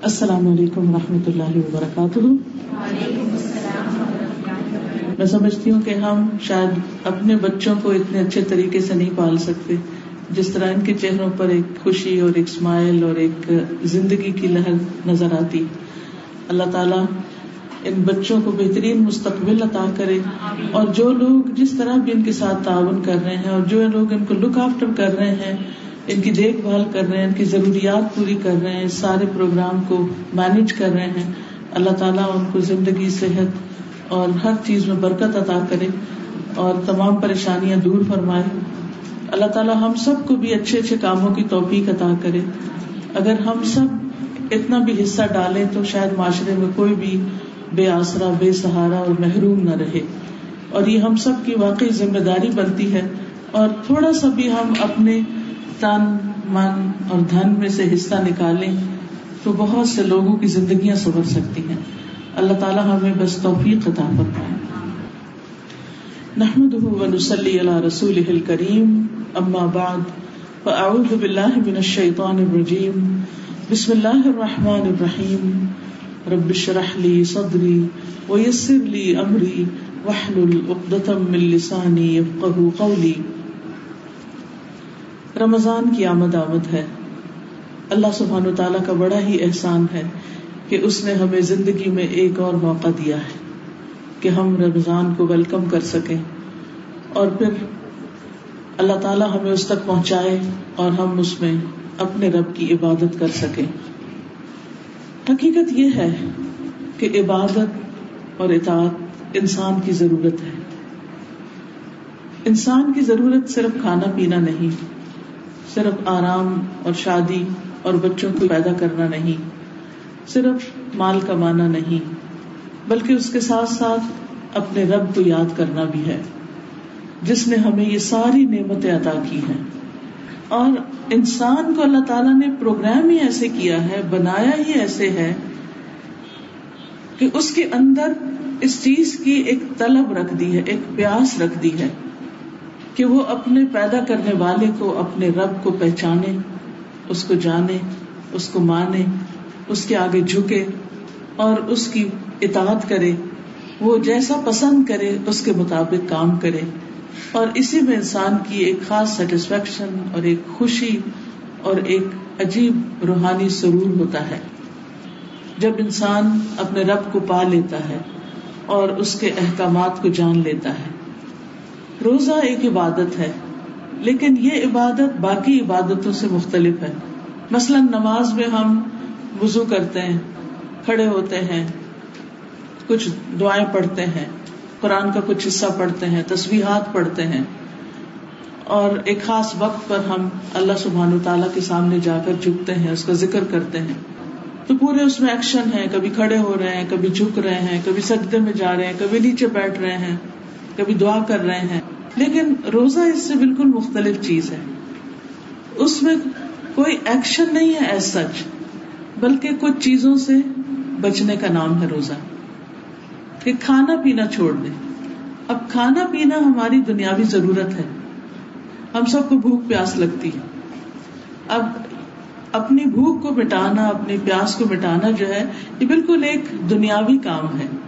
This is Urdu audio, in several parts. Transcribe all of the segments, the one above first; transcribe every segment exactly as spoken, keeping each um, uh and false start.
السلام علیکم ورحمۃ اللہ وبرکاتہ. میں سمجھتی ہوں کہ ہم شاید اپنے بچوں کو اتنے اچھے طریقے سے نہیں پال سکتے جس طرح ان کے چہروں پر ایک خوشی اور ایک اسمائل اور ایک زندگی کی لہر نظر آتی. اللہ تعالیٰ ان بچوں کو بہترین مستقبل عطا کرے، اور جو لوگ جس طرح بھی ان کے ساتھ تعاون کر رہے ہیں اور جو لوگ ان کو لک آفٹر کر رہے ہیں، ان کی دیکھ بھال کر رہے ہیں، ان کی ضروریات پوری کر رہے ہیں، سارے پروگرام کو مینج کر رہے ہیں، اللہ تعالیٰ ان کو زندگی، صحت اور ہر چیز میں برکت عطا کرے اور تمام پریشانیاں دور فرمائے. اللہ تعالیٰ ہم سب کو بھی اچھے اچھے کاموں کی توفیق عطا کرے. اگر ہم سب اتنا بھی حصہ ڈالیں تو شاید معاشرے میں کوئی بھی بے آسرا، بے سہارا اور محروم نہ رہے، اور یہ ہم سب کی واقعی ذمہ داری بنتی ہے. اور تھوڑا سا بھی ہم اپنے تن، من اور دھن میں سے حصہ نکالیں تو بہت سے لوگوں کی زندگیاں سنور سکتی ہیں. اللہ تعالیٰ ہمیں بس توفیق عطا فرمائے. نحمده ونصلی علی رسولہ الکریم، اما بعد فاعوذ باللہ من الشیطان الرجیم. بسم اللہ الرحمن الرحیم. رب اشرح لی صدری ویسر لی امری واحلل عقدۃ من لسانی یفقہوا قولی. رمضان کی آمد آمد ہے. اللہ سبحانہ وتعالیٰ کا بڑا ہی احسان ہے کہ اس نے ہمیں زندگی میں ایک اور موقع دیا ہے کہ ہم رمضان کو ویلکم کر سکیں، اور پھر اللہ تعالیٰ ہمیں اس تک پہنچائے اور ہم اس میں اپنے رب کی عبادت کر سکیں. حقیقت یہ ہے کہ عبادت اور اطاعت انسان کی ضرورت ہے. انسان کی ضرورت صرف کھانا پینا نہیں، صرف آرام اور شادی اور بچوں کو پیدا کرنا نہیں، صرف مال کمانا نہیں، بلکہ اس کے ساتھ ساتھ اپنے رب کو یاد کرنا بھی ہے جس نے ہمیں یہ ساری نعمتیں عطا کی ہیں. اور انسان کو اللہ تعالیٰ نے پروگرام ہی ایسے کیا ہے، بنایا ہی ایسے ہے کہ اس کے اندر اس چیز کی ایک طلب رکھ دی ہے، ایک پیاس رکھ دی ہے کہ وہ اپنے پیدا کرنے والے کو، اپنے رب کو پہچانے، اس کو جانے، اس کو مانے، اس کے آگے جھکے اور اس کی اطاعت کرے، وہ جیسا پسند کرے اس کے مطابق کام کرے. اور اسی میں انسان کی ایک خاص سیٹسفیکشن اور ایک خوشی اور ایک عجیب روحانی سرور ہوتا ہے جب انسان اپنے رب کو پا لیتا ہے اور اس کے احکامات کو جان لیتا ہے. روزہ ایک عبادت ہے، لیکن یہ عبادت باقی عبادتوں سے مختلف ہے. مثلا نماز میں ہم وضو کرتے ہیں، کھڑے ہوتے ہیں، کچھ دعائیں پڑھتے ہیں، قرآن کا کچھ حصہ پڑھتے ہیں، تسبیحات پڑھتے ہیں، اور ایک خاص وقت پر ہم اللہ سبحانہ وتعالیٰ کے سامنے جا کر جھکتے ہیں، اس کا ذکر کرتے ہیں. تو پورے اس میں ایکشن ہے، کبھی کھڑے ہو رہے ہیں، کبھی جھک رہے ہیں، کبھی سجدے میں جا رہے ہیں، کبھی نیچے بیٹھ رہے ہیں، کبھی دعا کر رہے ہیں. لیکن روزہ اس سے بالکل مختلف چیز ہے. اس میں کوئی ایکشن نہیں ہے ایز سچ، بلکہ کچھ چیزوں سے بچنے کا نام ہے روزہ. کہ کھانا پینا چھوڑ دیں. اب کھانا پینا ہماری دنیاوی ضرورت ہے، ہم سب کو بھوک پیاس لگتی ہے. اب اپنی بھوک کو مٹانا، اپنی پیاس کو مٹانا جو ہے یہ بالکل ایک دنیاوی کام ہے.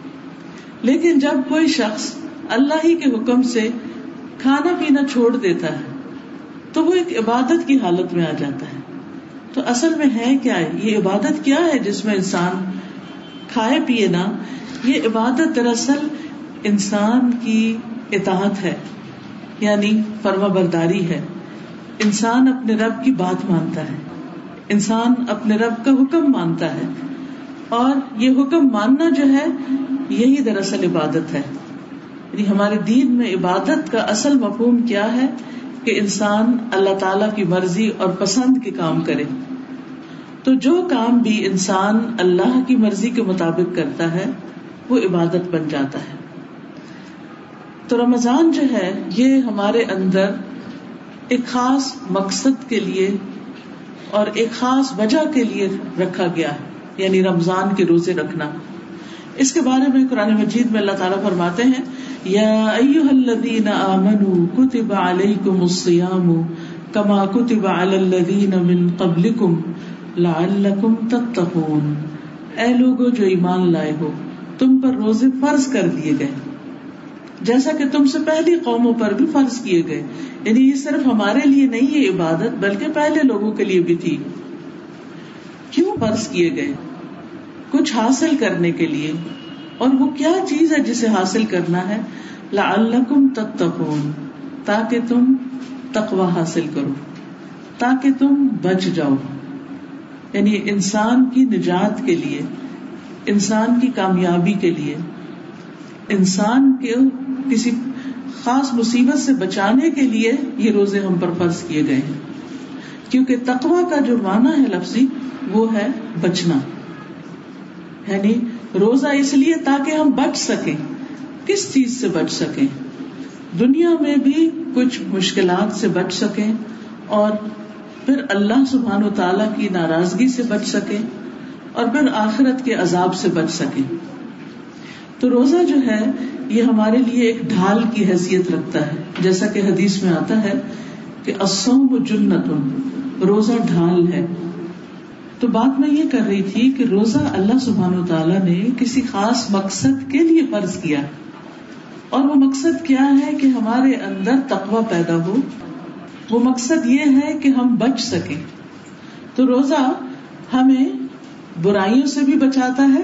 لیکن جب کوئی شخص اللہ ہی کے حکم سے کھانا پینا چھوڑ دیتا ہے تو وہ ایک عبادت کی حالت میں آ جاتا ہے. تو اصل میں ہے کیا ہے یہ عبادت؟ کیا ہے جس میں انسان کھائے پیے نا؟ یہ عبادت دراصل انسان کی اطاعت ہے، یعنی فرما برداری ہے. انسان اپنے رب کی بات مانتا ہے، انسان اپنے رب کا حکم مانتا ہے، اور یہ حکم ماننا جو ہے یہی دراصل عبادت ہے. یعنی ہمارے دین میں عبادت کا اصل مفہوم کیا ہے کہ انسان اللہ تعالیٰ کی مرضی اور پسند کے کام کرے. تو جو کام بھی انسان اللہ کی مرضی کے مطابق کرتا ہے وہ عبادت بن جاتا ہے. تو رمضان جو ہے یہ ہمارے اندر ایک خاص مقصد کے لیے اور ایک خاص وجہ کے لیے رکھا گیا ہے، یعنی رمضان کے روزے رکھنا. اس کے بارے میں قرآن مجید میں اللہ تعالیٰ فرماتے ہیں، یا ایھا الذین آمنوا کتب علیکم الصیام کما کتب علی الذین من قبلکم لعلکم تتقون، اے لوگو جو ایمان لائے ہو، تم پر روزے فرض کر دیے گئے جیسا کہ تم سے پہلی قوموں پر بھی فرض کیے گئے. یعنی یہ صرف ہمارے لیے نہیں یہ عبادت بلکہ پہلے لوگوں کے لیے بھی تھی. کیوں فرض کیے گئے؟ کچھ حاصل کرنے کے لیے. اور وہ کیا چیز ہے جسے حاصل کرنا ہے؟ لعلکم تتقون، تاکہ تم تقوی حاصل کرو، تاکہ تم بچ جاؤ. یعنی انسان کی نجات کے لیے، انسان کی کامیابی کے لیے، انسان کے کسی خاص مصیبت سے بچانے کے لیے یہ روزے ہم پر فرض کیے گئے ہیں. کیونکہ تقوی کا جو معنی ہے لفظی وہ ہے بچنا. یعنی روزہ اس لیے تاکہ ہم بچ سکیں. کس چیز سے بچ سکیں؟ دنیا میں بھی کچھ مشکلات سے بچ سکیں، اور پھر اللہ سبحانہ و تعالیٰ کی ناراضگی سے بچ سکیں، اور پھر آخرت کے عذاب سے بچ سکیں. تو روزہ جو ہے یہ ہمارے لیے ایک ڈھال کی حیثیت رکھتا ہے، جیسا کہ حدیث میں آتا ہے کہ الصوم جنۃ، روزہ ڈھال ہے. تو بات میں یہ کر رہی تھی کہ روزہ اللہ سبحانہ تعالیٰ نے کسی خاص مقصد کے لیے فرض کیا، اور وہ مقصد کیا ہے کہ ہمارے اندر تقوی پیدا ہو. وہ مقصد یہ ہے کہ ہم بچ سکیں. تو روزہ ہمیں برائیوں سے بھی بچاتا ہے،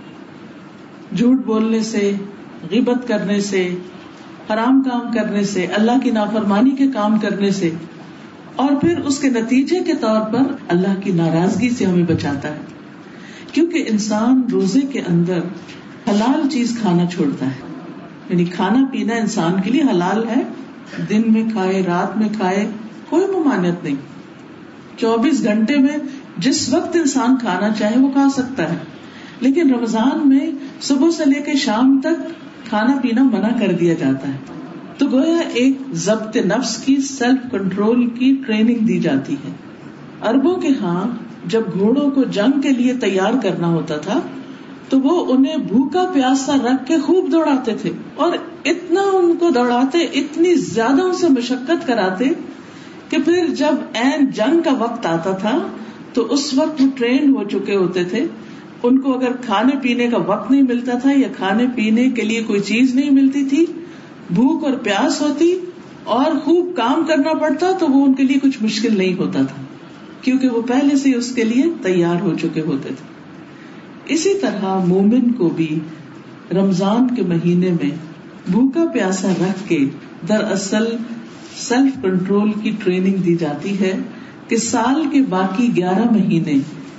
جھوٹ بولنے سے، غیبت کرنے سے، حرام کام کرنے سے، اللہ کی نافرمانی کے کام کرنے سے، اور پھر اس کے نتیجے کے طور پر اللہ کی ناراضگی سے ہمیں بچاتا ہے. کیونکہ انسان روزے کے اندر حلال چیز کھانا چھوڑتا ہے. یعنی کھانا پینا انسان کے لیے حلال ہے، دن میں کھائے، رات میں کھائے، کوئی ممانعت نہیں. چوبیس گھنٹے میں جس وقت انسان کھانا چاہے وہ کھا سکتا ہے. لیکن رمضان میں صبح سے لے کے شام تک کھانا پینا منع کر دیا جاتا ہے. تو گویا ایک ضبط نفس کی، سیلف کنٹرول کی ٹریننگ دی جاتی ہے. عربوں کے ہاں جب گھوڑوں کو جنگ کے لیے تیار کرنا ہوتا تھا تو وہ انہیں بھوکا پیاسا رکھ کے خوب دوڑاتے تھے، اور اتنا ان کو دوڑاتے، اتنی زیادہ ان سے مشقت کراتے کہ پھر جب عین جنگ کا وقت آتا تھا تو اس وقت وہ ٹرینڈ ہو چکے ہوتے تھے. ان کو اگر کھانے پینے کا وقت نہیں ملتا تھا یا کھانے پینے کے لیے کوئی چیز نہیں ملتی تھی، بھوک اور پیاس ہوتی اور خوب کام کرنا پڑتا، تو وہ ان کے لیے کچھ مشکل نہیں ہوتا تھا، کیونکہ وہ پہلے سے اس کے لیے تیار ہو چکے ہوتے تھے. اسی طرح مومن کو بھی رمضان کے مہینے میں بھوکا پیاسا رکھ کے دراصل سیلف کنٹرول کی ٹریننگ دی جاتی ہے کہ سال کے باقی گیارہ مہینے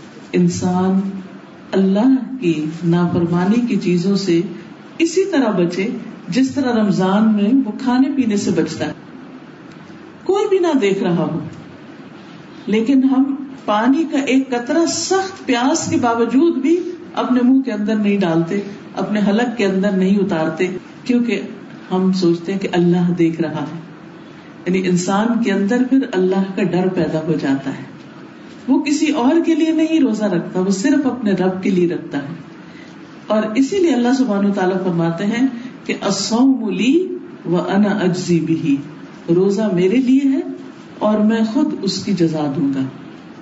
انسان اللہ کی نافرمانی کی چیزوں سے اسی طرح بچے جس طرح رمضان میں وہ کھانے پینے سے بچتا ہے. کوئی بھی نہ دیکھ رہا ہو، لیکن ہم پانی کا ایک قطرہ سخت پیاس کے باوجود بھی اپنے منہ کے اندر نہیں ڈالتے، اپنے حلق کے اندر نہیں اتارتے، کیونکہ ہم سوچتے ہیں کہ اللہ دیکھ رہا ہے. یعنی انسان کے اندر پھر اللہ کا ڈر پیدا ہو جاتا ہے. وہ کسی اور کے لیے نہیں روزہ رکھتا، وہ صرف اپنے رب کے لیے رکھتا ہے. اور اسی لیے اللہ سبحانہ تعالیٰ فرماتے ہیں کہ الصوم لی وانا اجزی بہ، روزہ میرے لیے ہے اور میں خود اس کی جزا دوں گا.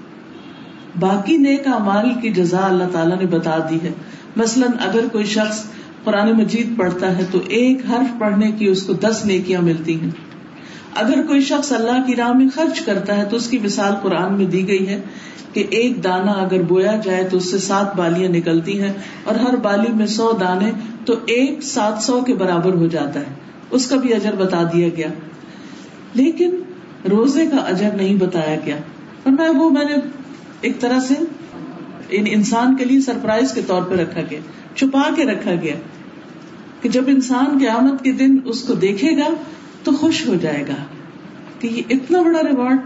باقی نیک اعمال کی جزا اللہ تعالیٰ نے بتا دی ہے. مثلاً اگر کوئی شخص قرآن مجید پڑھتا ہے تو ایک حرف پڑھنے کی اس کو دس نیکیاں ملتی ہیں. اگر کوئی شخص اللہ کی راہ میں خرچ کرتا ہے تو اس کی مثال قرآن میں دی گئی ہے کہ ایک دانہ اگر بویا جائے تو اس سے سات بالیاں نکلتی ہیں، اور ہر بالی میں سو دانے تو ایک سات سو کے برابر ہو جاتا ہے. اس کا بھی اجر بتا دیا گیا. لیکن روزے کا اجر نہیں بتایا گیا، اور میں وہ میں نے ایک طرح سے ان انسان کے لیے سرپرائز کے طور پہ رکھا گیا، چھپا کے رکھا گیا کہ جب انسان قیامت کے دن اس کو دیکھے گا تو خوش ہو جائے گا کہ یہ اتنا بڑا ریوارڈ.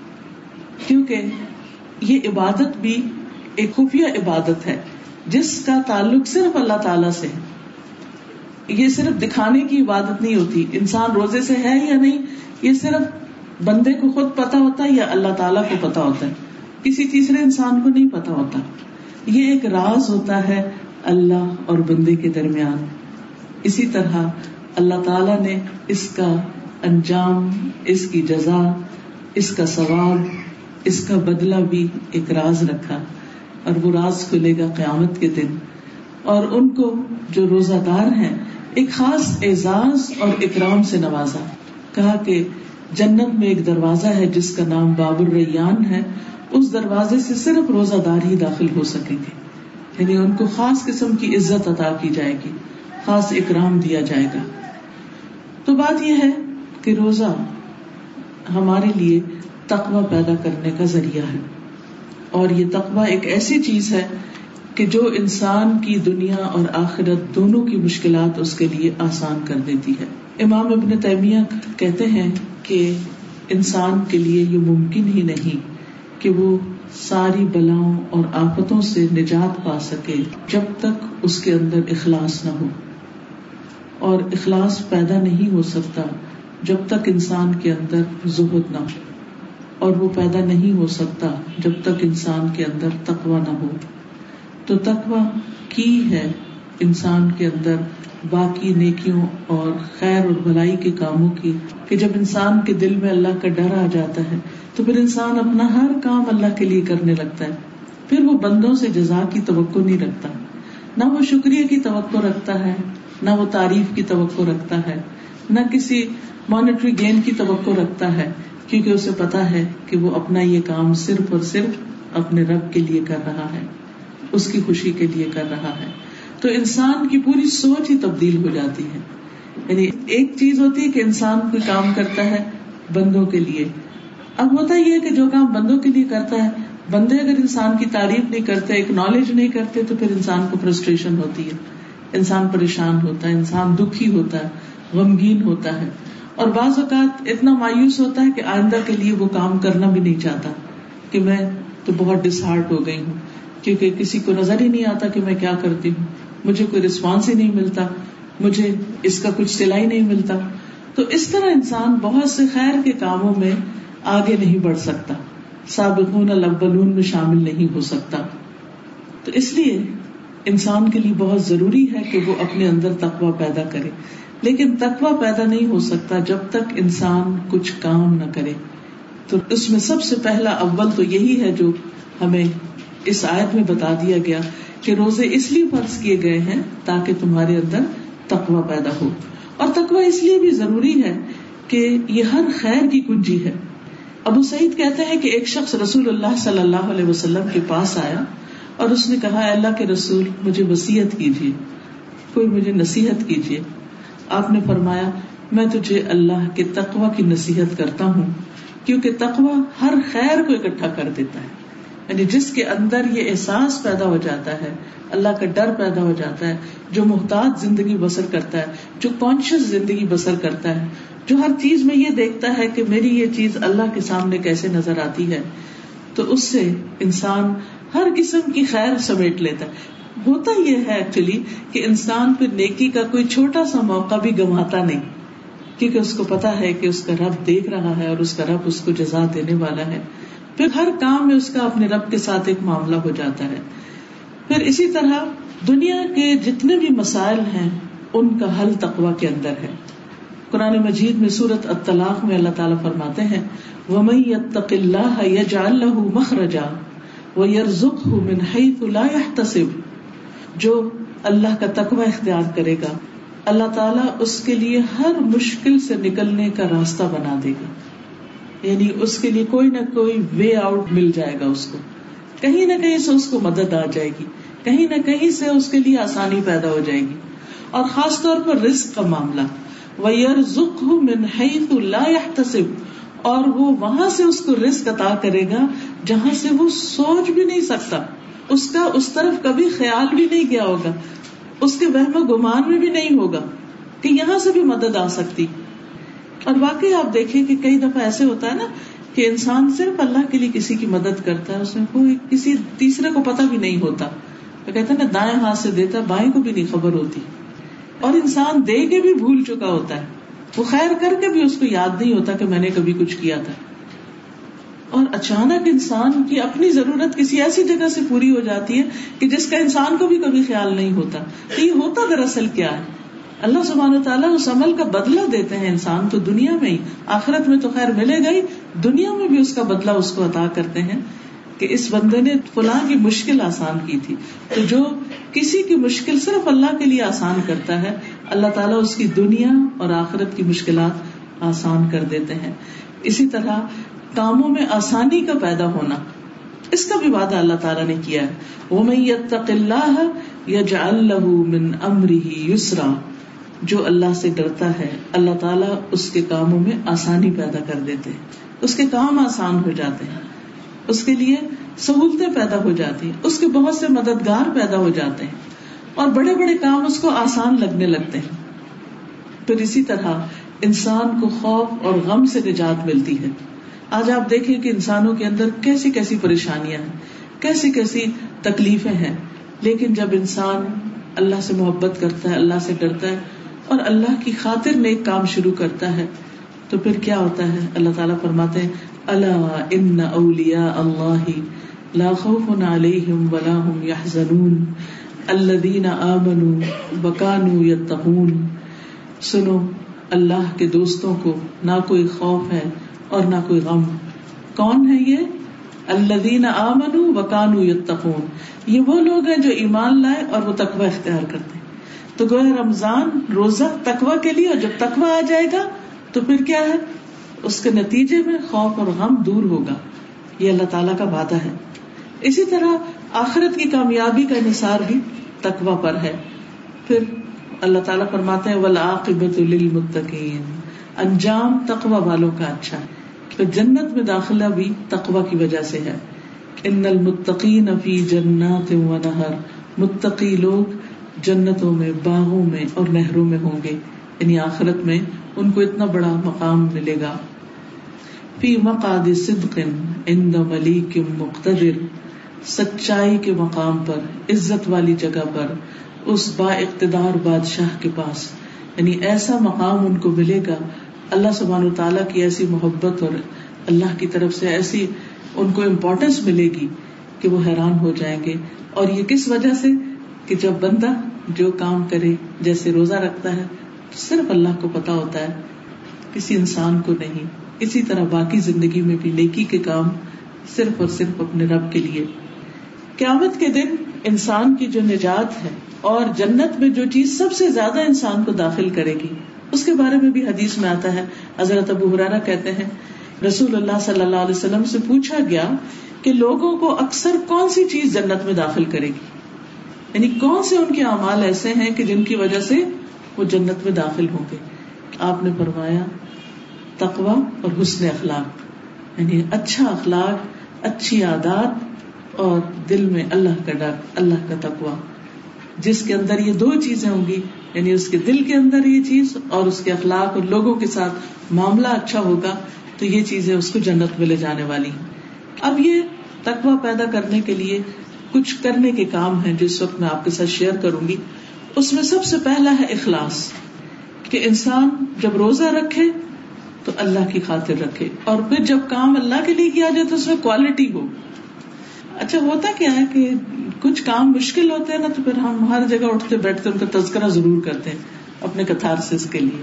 کیونکہ یہ عبادت بھی ایک خفیہ عبادت ہے جس کا تعلق صرف اللہ تعالیٰ سے ہے. یہ صرف دکھانے کی عبادت نہیں ہوتی. انسان روزے سے ہے یا نہیں یہ صرف بندے کو خود پتا ہوتا ہے یا اللہ تعالیٰ کو پتا ہوتا ہے، کسی تیسرے انسان کو نہیں پتا ہوتا. یہ ایک راز ہوتا ہے اللہ اور بندے کے درمیان. اسی طرح اللہ تعالیٰ نے اس کا انجام، اس کی جزا، اس کا ثواب اس کا بدلہ بھی ایک راز رکھا، اور وہ راز کھلے گا قیامت کے دن. اور ان کو جو روزہ دار ہیں ایک خاص اعزاز اور اکرام سے نوازا. کہا کہ جنت میں ایک دروازہ ہے جس کا نام باب الریان ہے، اس دروازے سے صرف روزہ دار ہی داخل ہو سکیں گے. یعنی ان کو خاص قسم کی عزت عطا کی جائے گی، خاص اکرام دیا جائے گا. تو بات یہ ہے کہ روزہ ہمارے لیے تقوی پیدا کرنے کا ذریعہ ہے، اور یہ تقوی ایک ایسی چیز ہے کہ جو انسان کی دنیا اور آخرت دونوں کی مشکلات اس کے لیے آسان کر دیتی ہے. امام ابن تیمیہ کہتے ہیں کہ انسان کے لیے یہ ممکن ہی نہیں کہ وہ ساری بلاؤں اور آفتوں سے نجات پا سکے جب تک اس کے اندر اخلاص نہ ہو. اور اخلاص پیدا نہیں ہو سکتا جب تک انسان کے اندر زہد نہ ہو، اور وہ پیدا نہیں ہو سکتا جب تک انسان کے اندر تقوی نہ ہو. تو تقوی کی ہے انسان کے اندر باقی نیکیوں اور خیر اور بھلائی کے کاموں کی، کہ جب انسان کے دل میں اللہ کا ڈر آ جاتا ہے تو پھر انسان اپنا ہر کام اللہ کے لیے کرنے لگتا ہے. پھر وہ بندوں سے جزا کی توقع نہیں رکھتا، نہ وہ شکریہ کی توقع رکھتا ہے، نہ وہ تعریف کی توقع رکھتا ہے، نہ کسی مانیٹری گین کی توقع رکھتا ہے، کیونکہ اسے پتا ہے کہ وہ اپنا یہ کام صرف اور صرف اپنے رب کے لیے کر رہا ہے، اس کی خوشی کے لیے کر رہا ہے. تو انسان کی پوری سوچ ہی تبدیل ہو جاتی ہے. یعنی ایک چیز ہوتی ہے کہ انسان کوئی کام کرتا ہے بندوں کے لیے، اب ہوتا یہ ہے کہ جو کام بندوں کے لیے کرتا ہے، بندے اگر انسان کی تعریف نہیں کرتے، ایکنالج نہیں کرتے، تو پھر انسان کو فرسٹریشن ہوتی ہے، انسان پریشان ہوتا ہے، انسان دکھی ہوتا ہے، غمگین ہوتا ہے، اور بعض اوقات اتنا مایوس ہوتا ہے کہ آئندہ کے لیے وہ کام کرنا بھی نہیں چاہتا کہ میں تو بہت ڈس ہارٹ ہو گئی ہوں، کیونکہ کسی کو نظر ہی نہیں آتا کہ میں کیا کرتی ہوں، مجھے کوئی رسپانس ہی نہیں ملتا، مجھے اس کا کچھ صلہ ہی نہیں ملتا. تو اس طرح انسان بہت سے خیر کے کاموں میں آگے نہیں بڑھ سکتا، سابقون الاولون میں شامل نہیں ہو سکتا. تو اس لیے انسان کے لیے بہت ضروری ہے کہ وہ اپنے اندر تقوی پیدا کرے. لیکن تقوی پیدا نہیں ہو سکتا جب تک انسان کچھ کام نہ کرے. تو اس میں سب سے پہلا اول تو یہی ہے جو ہمیں اس آیت میں بتا دیا گیا کہ روزے اس لیے فرض کیے گئے ہیں تاکہ تمہارے اندر تقوی پیدا ہو. اور تقوی اس لیے بھی ضروری ہے کہ یہ ہر خیر کی کنجی ہے. ابو سعید کہتے ہیں کہ ایک شخص رسول اللہ صلی اللہ علیہ وسلم کے پاس آیا اور اس نے کہا، اے اللہ کے رسول، مجھے وصیت کیجیے، کوئی مجھے نصیحت کیجیے. آپ نے فرمایا، میں تجھے اللہ کے تقوی کی نصیحت کرتا ہوں، کیونکہ تقوی ہر خیر کو اکٹھا کر دیتا ہے. یعنی جس کے اندر یہ احساس پیدا ہو جاتا ہے، اللہ کا ڈر پیدا ہو جاتا ہے، جو محتاط زندگی بسر کرتا ہے، جو کانشیس زندگی بسر کرتا ہے، جو ہر چیز میں یہ دیکھتا ہے کہ میری یہ چیز اللہ کے سامنے کیسے نظر آتی ہے، تو اس سے انسان ہر قسم کی خیر سمیٹ لیتا ہے. ہوتا یہ ہے ایکچولی کہ انسان پھر نیکی کا کوئی چھوٹا سا موقع بھی گنواتا نہیں، کیونکہ اس کو پتا ہے کہ اس کا رب دیکھ رہا ہے اور اس کا رب اس کو جزا دینے والا ہے. پھر ہر کام میں اس کا اپنے رب کے ساتھ ایک معاملہ ہو جاتا ہے. پھر اسی طرح دنیا کے جتنے بھی مسائل ہیں ان کا حل تقوی کے اندر ہے. قرآن مجید میں سورۃ الطلاق میں اللہ تعالیٰ فرماتے ہیں، وَمَن يَتَّقِ اللَّهَ يَجْعَل لَّهُ مَخْرَجًا وَيَرْزُقْهُ مِنْ حَيْثُ لَا يَحْتَسِبُ. جو اللہ کا تقوی اختیار کرے گا، اللہ تعالیٰ اس کے لیے ہر مشکل سے نکلنے کا راستہ بنا دے گا. یعنی اس کے لیے کوئی نہ کوئی وے آؤٹ مل جائے گا، اس کو کہیں نہ کہیں سے اس کو مدد آ جائے گی، کہیں نہ کہیں سے اس کے لیے آسانی پیدا ہو جائے گی. اور خاص طور پر رزق کا معاملہ، وَيَرْزُقْهُ مِنْ حَيْثُ لَا يَحْتَسِبُ، اور وہ وہاں سے اس کو رزق عطا کرے گا جہاں سے وہ سوچ بھی نہیں سکتا، اس کا اس طرف کبھی خیال بھی نہیں گیا ہوگا، اس کے وہم و گمان میں بھی نہیں ہوگا کہ یہاں سے بھی مدد آ سکتی. اور واقعی آپ دیکھیں کہ کئی دفعہ ایسے ہوتا ہے نا کہ انسان صرف اللہ کے لیے کسی کی مدد کرتا ہے، اس میں کوئی کسی تیسرے کو پتہ بھی نہیں ہوتا. تو کہتے ہیں نا، دائیں ہاتھ سے دیتا بائیں کو بھی نہیں خبر ہوتی. اور انسان دے کے بھی بھول چکا ہوتا ہے، وہ خیر کر کے بھی اس کو یاد نہیں ہوتا کہ میں نے کبھی کچھ کیا تھا. اور اچانک انسان کی اپنی ضرورت کسی ایسی جگہ سے پوری ہو جاتی ہے کہ جس کا انسان کو بھی کبھی خیال نہیں ہوتا. تو یہ ہوتا دراصل کیا ہے اللہ سبحانہ وتعالیٰ اس عمل کا بدلہ دیتے ہیں انسان کو دنیا میں ہی، آخرت میں تو خیر ملے گا ہی، دنیا میں بھی اس کا بدلہ اس کو عطا کرتے ہیں کہ اس بندے نے فلاں کی مشکل آسان کی تھی. تو جو کسی کی مشکل صرف اللہ کے لیے آسان کرتا ہے، اللہ تعالیٰ اس کی دنیا اور آخرت کی مشکلات آسان کر دیتے ہیں. اسی طرح کاموں میں آسانی کا پیدا ہونا، اس کا بھی وعدہ اللہ تعالیٰ نے کیا ہے. وَمَن يَتَّقِ اللَّهَ يَجْعَل لَّهُ مِنْ أَمْرِهِ يُسْرًا، جو اللہ سے ڈرتا ہے اللہ تعالیٰ اس کے کاموں میں آسانی پیدا کر دیتے ہیں، اس کے کام آسان ہو جاتے ہیں، اس کے لیے سہولتیں پیدا ہو جاتی ہیں، اس کے بہت سے مددگار پیدا ہو جاتے ہیں اور بڑے بڑے کام اس کو آسان لگنے لگتے ہیں. پھر اسی طرح انسان کو خوف اور غم سے نجات ملتی ہے. آج آپ دیکھیں کہ انسانوں کے اندر کیسی کیسی پریشانیاں ہیں، کیسی کیسی تکلیفیں ہیں، لیکن جب انسان اللہ سے محبت کرتا ہے، اللہ سے ڈرتا ہے اور اللہ کی خاطر نیک کام شروع کرتا ہے تو پھر کیا ہوتا ہے؟ اللہ تعالیٰ فرماتے ہیں الا ان اولیاء اللہ لا خوف علیہم ولا هم يحزنون الذین آمنوا وکانوا یتقون. سنو، اللہ کے دوستوں کو نہ کوئی خوف ہے اور نہ کوئی غم. کون ہے یہ؟ الذین آمنوا وکانوا یتقون، یہ وہ لوگ ہیں جو ایمان لائے اور وہ تقوی اختیار کرتے ہیں. تو گویا رمضان روزہ تقوی کے لیے، اور جب تقوی آ جائے گا تو پھر کیا ہے؟ اس کے نتیجے میں خوف اور غم دور ہوگا. یہ اللہ تعالیٰ کا وعدہ ہے. اسی طرح آخرت کی کامیابی کا انحصار بھی تقوی پر ہے. پھر اللہ تعالیٰ فرماتے ہیں والعاقبۃ للمتقین، انجام تقوی والوں کا اچھا ہے. تو جنت میں داخلہ بھی تقوی کی وجہ سے ہے. ان المتقین فی جنات و نہر، متقی لوگ جنتوں میں، باغوں میں اور نہروں میں ہوں گے، یعنی آخرت میں ان کو اتنا بڑا مقام ملے گا. فی مقعد صدق عند ملیک مقتدر، سچائی کے مقام پر، عزت والی جگہ پر، اس با اقتدار بادشاہ کے پاس. یعنی ایسا مقام ان کو ملے گا، اللہ سبحانہ وتعالیٰ کی ایسی محبت اور اللہ کی طرف سے ایسی ان کو امپورٹنس ملے گی کہ وہ حیران ہو جائیں گے. اور یہ کس وجہ سے؟ کہ جب بندہ جو کام کرے، جیسے روزہ رکھتا ہے تو صرف اللہ کو پتا ہوتا ہے، کسی انسان کو نہیں. اسی طرح باقی زندگی میں بھی نیکی کے کام صرف اور صرف اپنے رب کے لیے. قیامت کے دن انسان کی جو نجات ہے اور جنت میں جو چیز سب سے زیادہ انسان کو داخل کرے گی، اس کے بارے میں بھی حدیث میں آتا ہے. حضرت ابو ہریرہ کہتے ہیں رسول اللہ صلی اللہ علیہ وسلم سے پوچھا گیا کہ لوگوں کو اکثر کون سی چیز جنت میں داخل کرے گی، یعنی کون سے ان کے اعمال ایسے ہیں کہ جن کی وجہ سے وہ جنت میں داخل ہوں گے. آپ نے فرمایا تقوی اور حسن اخلاق، یعنی اچھا اخلاق، اچھی عادات اور دل میں اللہ کا ڈر، اللہ کا تقوی. جس کے اندر یہ دو چیزیں ہوں گی، یعنی اس کے دل کے اندر یہ چیز اور اس کے اخلاق اور لوگوں کے ساتھ معاملہ اچھا ہوگا، تو یہ چیزیں اس کو جنت میں لے جانے والی ہیں. اب یہ تقوی پیدا کرنے کے لیے کچھ کرنے کے کام ہیں جو اس وقت میں آپ کے ساتھ شیئر کروں گی. اس میں سب سے پہلا ہے اخلاص، کہ انسان جب روزہ رکھے تو اللہ کی خاطر رکھے، اور پھر جب کام اللہ کے لیے کیا جائے تو اس میں کوالٹی ہو. اچھا ہوتا کیا ہے کہ کچھ کام مشکل ہوتے ہیں نا، تو پھر ہم ہر جگہ اٹھتے بیٹھتے ان کا تذکرہ ضرور کرتے ہیں اپنے کتھارسس کے لیے.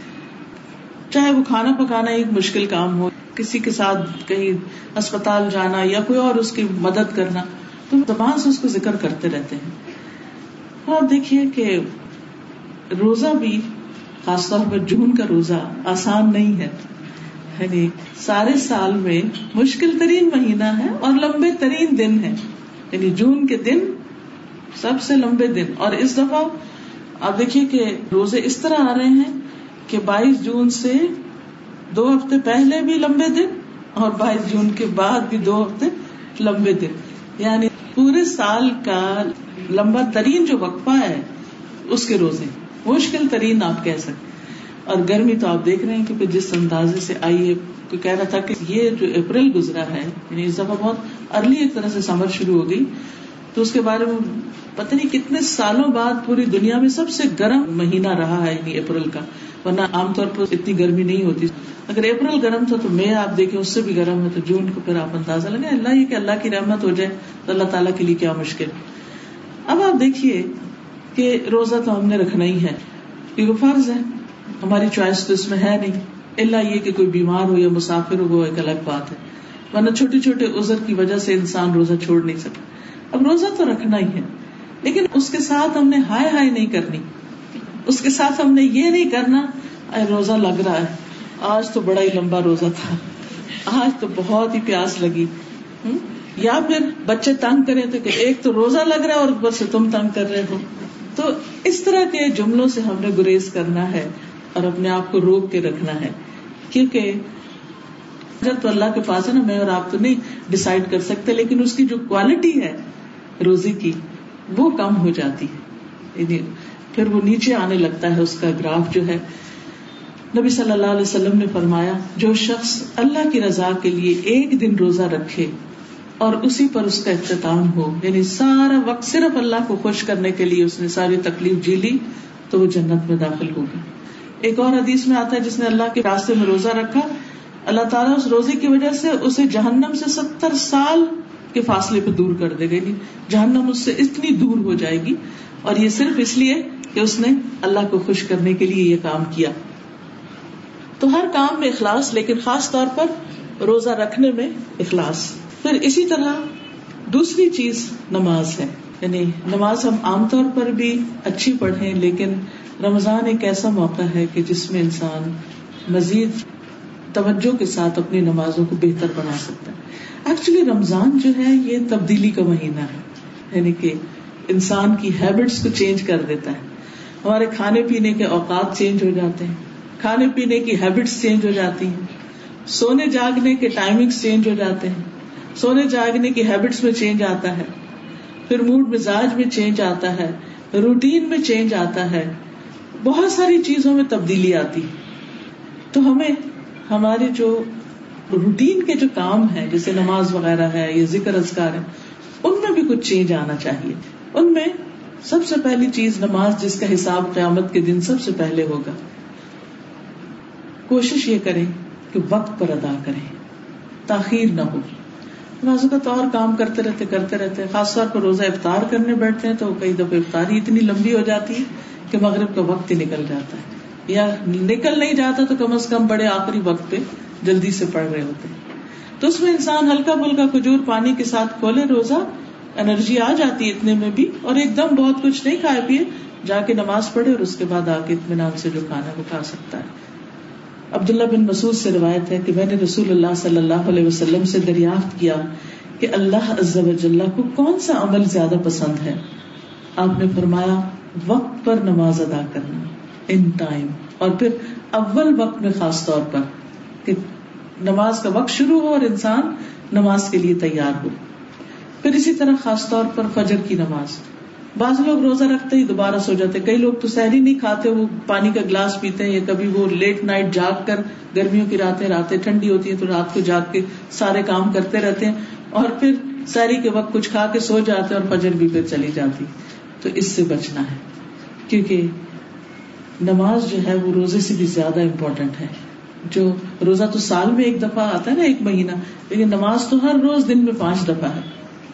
چاہے وہ کھانا پکانا ایک مشکل کام ہو، کسی کے ساتھ کہیں اسپتال جانا یا کوئی اور اس کی مدد کرنا، تو زبان سے اس کو ذکر کرتے رہتے ہیں. اور دیکھیے کہ روزہ بھی، خاص طور پر جون کا روزہ آسان نہیں ہے. یعنی سارے سال میں مشکل ترین مہینہ ہے اور لمبے ترین دن ہے. یعنی جون کے دن سب سے لمبے دن، اور اس دفعہ آپ دیکھیے کہ روزے اس طرح آ رہے ہیں کہ بائیس جون سے دو ہفتے پہلے بھی لمبے دن اور بائیس جون کے بعد بھی دو ہفتے لمبے دن. یعنی پورے سال کا لمبا ترین جو وقفہ ہے اس کے روزے، مشکل ترین آپ کہہ سکتے. اور گرمی تو آپ دیکھ رہے ہیں کہ جس اندازے سے آئی ہے. کوئی کہہ رہا تھا کہ یہ جو اپریل گزرا ہے، یعنی اس دفعہ بہت ارلی ایک طرح سے سمر شروع ہو گئی، تو اس کے بارے میں پتہ نہیں کتنے سالوں بعد پوری دنیا میں سب سے گرم مہینہ رہا ہے یعنی اپریل کا. ورنہ عام طور پر اتنی گرمی نہیں ہوتی. اگر اپریل گرم تھا تو مئی آپ دیکھیں اس سے بھی گرم ہے، تو جون کو پھر آپ اندازہ لگائیں. اللہ یہ کہ اللہ کی رحمت ہو جائے تو اللہ تعالیٰ کے لیے کیا مشکل. اب آپ دیکھیے کہ روزہ تو ہم نے رکھنا ہی ہے، کیونکہ فرض ہے، ہماری چوائس تو اس میں ہے نہیں، الا یہ کہ کوئی بیمار ہو یا مسافر ہو، وہ ایک الگ بات ہے، ورنہ چھوٹے چھوٹے عذر کی وجہ سے انسان روزہ چھوڑ نہیں سکتا۔ اب روزہ تو رکھنا ہی ہے، لیکن اس کے ساتھ ہم نے ہائے ہائے نہیں کرنی، اس کے ساتھ ہم نے یہ نہیں کرنا اے روزہ لگ رہا ہے، آج تو بڑا ہی لمبا روزہ تھا، آج تو بہت ہی پیاس لگی، یا پھر بچے تنگ کریں تو کہ ایک تو روزہ لگ رہا ہے اور اوپر سے تم تنگ کر رہے ہو۔ تو اس طرح کے جملوں سے ہم نے گریز کرنا ہے اور اپنے آپ کو روک کے رکھنا ہے، کیونکہ جب تو اللہ کے پاس ہے نا، میں اور آپ تو نہیں ڈیسائیڈ کر سکتے، لیکن اس کی جو کوالٹی ہے روزے کی وہ کم ہو جاتی ہے، پھر وہ نیچے آنے لگتا ہے، اس کا گراف جو ہے۔ نبی صلی اللہ علیہ وسلم نے فرمایا، جو شخص اللہ کی رضا کے لیے ایک دن روزہ رکھے اور اسی پر اس کا اختتام ہو، یعنی سارا وقت صرف اللہ کو خوش کرنے کے لیے اس نے ساری تکلیف جی لی، تو وہ جنت میں داخل ہوگا۔ ایک اور حدیث میں آتا ہے، جس نے اللہ کے راستے میں روزہ رکھا، اللہ تعالیٰ اس روزے کی وجہ سے اسے جہنم سے ستر سال کے فاصلے پہ دور کر دے گا، یعنی جہنم اس سے اتنی دور ہو جائے گی، اور یہ صرف اس لیے کہ اس نے اللہ کو خوش کرنے کے لیے یہ کام کیا۔ تو ہر کام میں اخلاص، لیکن خاص طور پر روزہ رکھنے میں اخلاص۔ پھر اسی طرح دوسری چیز نماز ہے، یعنی نماز ہم عام طور پر بھی اچھی پڑھیں، لیکن رمضان ایک ایسا موقع ہے کہ جس میں انسان مزید توجہ کے ساتھ اپنی نمازوں کو بہتر بنا سکتا ہے۔ ایکچولی رمضان جو ہے یہ تبدیلی کا مہینہ ہے، یعنی کہ انسان کی ہیبٹس کو چینج کر دیتا ہے، ہمارے کھانے پینے کے اوقات چینج ہو جاتے ہیں، کھانے پینے کی ہیبٹس چینج ہو جاتی ہیں، سونے جاگنے کے ٹائمنگز چینج ہو جاتے ہیں، سونے جاگنے کی ہیبٹس میں چینج آتا ہے، پھر موڈ مزاج میں چینج آتا ہے، روٹین میں چینج آتا ہے، بہت ساری چیزوں میں تبدیلی آتی ہے۔ تو ہمیں ہمارے جو روٹین کے جو کام ہیں، جیسے نماز وغیرہ ہے یا ذکر اذکار ہے، ان میں بھی کچھ چینج آنا چاہیے۔ ان میں سب سے پہلی چیز نماز، جس کا حساب قیامت کے دن سب سے پہلے ہوگا، کوشش یہ کریں کہ وقت پر ادا کریں، تاخیر نہ ہو۔ بعض اوقات اور کام کرتے رہتے کرتے رہتے خاص طور پر روزہ افطار کرنے بیٹھتے ہیں تو کئی دفعہ افطاری اتنی لمبی ہو جاتی ہے کہ مغرب کا وقت ہی نکل جاتا ہے، یا نکل نہیں جاتا تو کم از کم بڑے آخری وقت پہ جلدی سے پڑھ رہے ہوتے ہیں۔ تو اس میں انسان ہلکا پھلکا کھجور پانی کے ساتھ کھولے روزہ، انرجی آ جاتی ہے اتنے میں بھی، اور ایک دم بہت کچھ نہیں کھائے پیے، جا کے نماز پڑھے اور اس کے بعد آ کے اطمینان سے جو کھانا وہ کھا سکتا ہے۔ عبداللہ بن مسعود سے روایت ہے کہ میں نے رسول اللہ صلی اللہ علیہ وسلم سے دریافت کیا کہ اللہ عز و جل کو کون سا عمل زیادہ پسند ہے؟ آپ نے فرمایا وقت پر نماز ادا کرنا، ان ٹائم، اور پھر اول وقت میں خاص طور پر کہ نماز کا وقت شروع ہو اور انسان نماز کے لیے تیار ہو۔ پھر اسی طرح خاص طور پر فجر کی نماز، بعض لوگ روزہ رکھتے ہی دوبارہ سو جاتے، کئی لوگ تو سحری نہیں کھاتے، وہ پانی کا گلاس پیتے ہیں، یا کبھی وہ لیٹ نائٹ جاگ کر، گرمیوں کی راتیں راتیں ٹھنڈی ہوتی ہیں تو رات کو جاگ کے سارے کام کرتے رہتے ہیں، اور پھر سحری کے وقت کچھ کھا کے سو جاتے ہیں اور فجر بھی پھر چلی جاتی۔ تو اس سے بچنا ہے، کیونکہ نماز جو ہے وہ روزے سے بھی زیادہ امپورٹنٹ ہے۔ جو روزہ تو سال میں ایک دفعہ آتا ہے نا، ایک مہینہ، لیکن نماز تو ہر روز دن میں پانچ دفعہ ہے۔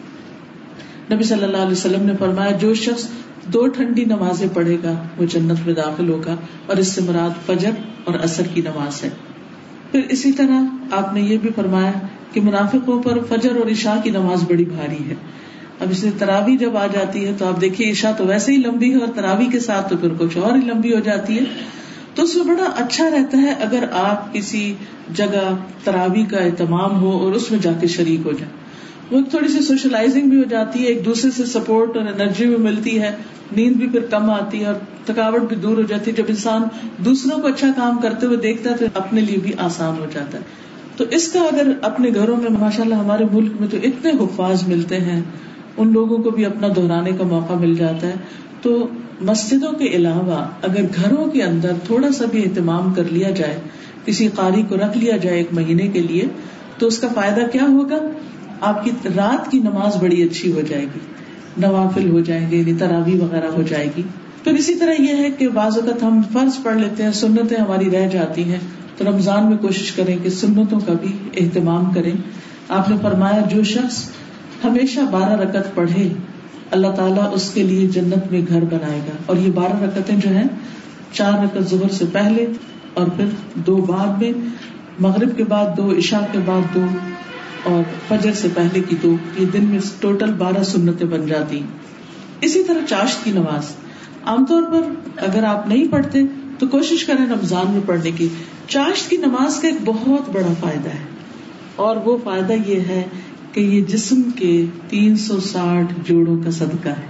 نبی صلی اللہ علیہ وسلم نے فرمایا جو شخص دو ٹھنڈی نمازیں پڑھے گا وہ جنت میں داخل ہوگا، اور اس سے مراد فجر اور عصر کی نماز ہے۔ پھر اسی طرح آپ نے یہ بھی فرمایا کہ منافقوں پر فجر اور عشاء کی نماز بڑی بھاری ہے۔ اب اس میں تراویح جب آ جاتی ہے تو آپ دیکھیے عشاء تو ویسے ہی لمبی ہے، اور تراویح کے ساتھ تو پھر کچھ اور ہی لمبی ہو جاتی ہے۔ تو اس میں بڑا اچھا رہتا ہے اگر آپ کسی جگہ تراویح کا اہتمام ہو اور اس میں جا کے شریک ہو جائیں، وہ ایک تھوڑی سی سوشلائزنگ بھی ہو جاتی ہے، ایک دوسرے سے سپورٹ اور انرجی بھی ملتی ہے، نیند بھی پھر کم آتی ہے اور تھکاوٹ بھی دور ہو جاتی ہے۔ جب انسان دوسروں کو اچھا کام کرتے ہوئے دیکھتا ہے تو اپنے لیے بھی آسان ہو جاتا ہے۔ تو اس کا اگر اپنے گھروں میں، ماشاءاللہ ہمارے ملک میں تو اتنے حفاظ ملتے ہیں، ان لوگوں کو بھی اپنا دہرانے کا موقع مل جاتا ہے۔ تو مسجدوں کے علاوہ اگر گھروں کے اندر تھوڑا سا بھی اہتمام کر لیا جائے، کسی قاری کو رکھ لیا جائے ایک مہینے کے لیے، تو اس کا فائدہ کیا ہوگا؟ آپ کی رات کی نماز بڑی اچھی ہو جائے گی، نوافل ہو جائیں گے، یعنی تراویح وغیرہ ہو جائے گی۔ پھر اسی طرح یہ ہے کہ بعض اوقات ہم فرض پڑھ لیتے ہیں، سنتیں ہماری رہ جاتی ہیں، تو رمضان میں کوشش کریں کہ سنتوں کا بھی اہتمام کریں۔ آپ نے فرمایا جو شخص ہمیشہ بارہ رکعت پڑھے اللہ تعالیٰ اس کے لیے جنت میں گھر بنائے گا، اور یہ بارہ رکعتیں جو ہیں چار رکعت ظہر سے پہلے اور پھر دو بعد میں، مغرب کے بعد دو، عشاء کے بعد دو اور فجر سے پہلے کی دو. یہ دن میں ٹوٹل بارہ سنتیں بن جاتی ہیں. اسی طرح چاشت کی نماز عام طور پر اگر آپ نہیں پڑھتے تو کوشش کریں رمضان میں پڑھنے کی. چاشت کی نماز کا ایک بہت بڑا فائدہ ہے، اور وہ فائدہ یہ ہے کہ یہ جسم کے تین سو ساٹھ جوڑوں کا صدقہ ہے.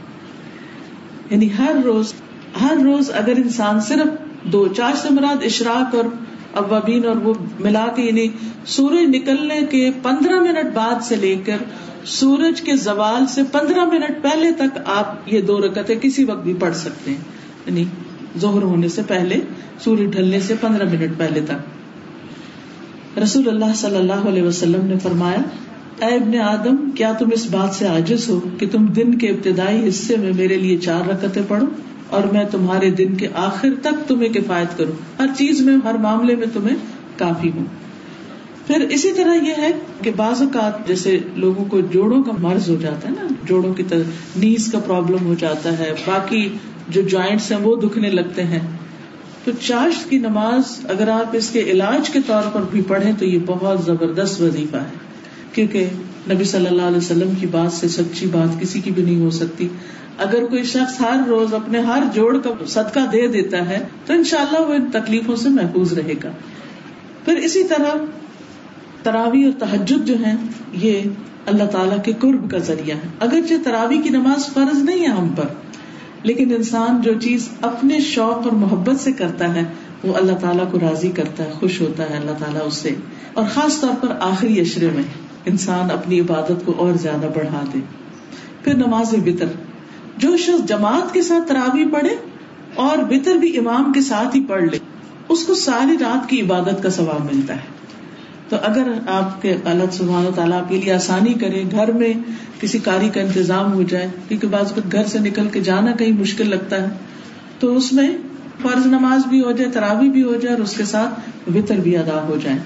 یعنی ہر روز ہر روز اگر انسان صرف دو، چاشت سے مراد اشراق اور اوابین اور وہ ملا کے، یعنی سورج نکلنے کے پندرہ منٹ بعد سے لے کر سورج کے زوال سے پندرہ منٹ پہلے تک آپ یہ دو رکعتیں کسی وقت بھی پڑھ سکتے ہیں. یعنی ظہر ہونے سے پہلے، سورج ڈھلنے سے پندرہ منٹ پہلے تک. رسول اللہ صلی اللہ علیہ وسلم نے فرمایا، اے ابن آدم، کیا تم اس بات سے عاجز ہو کہ تم دن کے ابتدائی حصے میں میرے لیے چار رکعتیں پڑھو اور میں تمہارے دن کے آخر تک تمہیں کفایت کروں، ہر چیز میں، ہر معاملے میں تمہیں کافی ہوں. پھر اسی طرح یہ ہے کہ بعض اوقات جیسے لوگوں کو جوڑوں کا مرض ہو جاتا ہے نا، جوڑوں کی طرح نیز کا پرابلم ہو جاتا ہے، باقی جو جوائنٹس ہیں وہ دکھنے لگتے ہیں، تو چاشت کی نماز اگر آپ اس کے علاج کے طور پر بھی پڑھیں تو یہ بہت زبردست وظیفہ ہے، کیونکہ نبی صلی اللہ علیہ وسلم کی بات سے سچی بات کسی کی بھی نہیں ہو سکتی. اگر کوئی شخص ہر روز اپنے ہر جوڑ کا صدقہ دے دیتا ہے تو انشاءاللہ وہ ان تکلیفوں سے محفوظ رہے گا. پھر اسی طرح تراویح اور تہجد جو ہیں یہ اللہ تعالیٰ کے قرب کا ذریعہ ہے. اگرچہ تراویح کی نماز فرض نہیں ہے ہم پر، لیکن انسان جو چیز اپنے شوق اور محبت سے کرتا ہے وہ اللہ تعالیٰ کو راضی کرتا ہے، خوش ہوتا ہے اللہ تعالیٰ اس سے. اور خاص طور پر آخری عشرے میں انسان اپنی عبادت کو اور زیادہ بڑھا دے. پھر نماز وتر، جو شخص جماعت کے ساتھ تراویح پڑھے اور وتر بھی امام کے ساتھ ہی پڑھ لے، اس کو ساری رات کی عبادت کا ثواب ملتا ہے. تو اگر آپ کے اللہ سبحانہ تعالیٰ آپ کے لیے آسانی کرے، گھر میں کسی قاری کا انتظام ہو جائے، کیونکہ بعض وقت گھر سے نکل کے جانا کہیں مشکل لگتا ہے، تو اس میں فرض نماز بھی ہو جائے، تراویح بھی ہو جائے اور اس کے ساتھ وتر بھی ادا ہو جائے.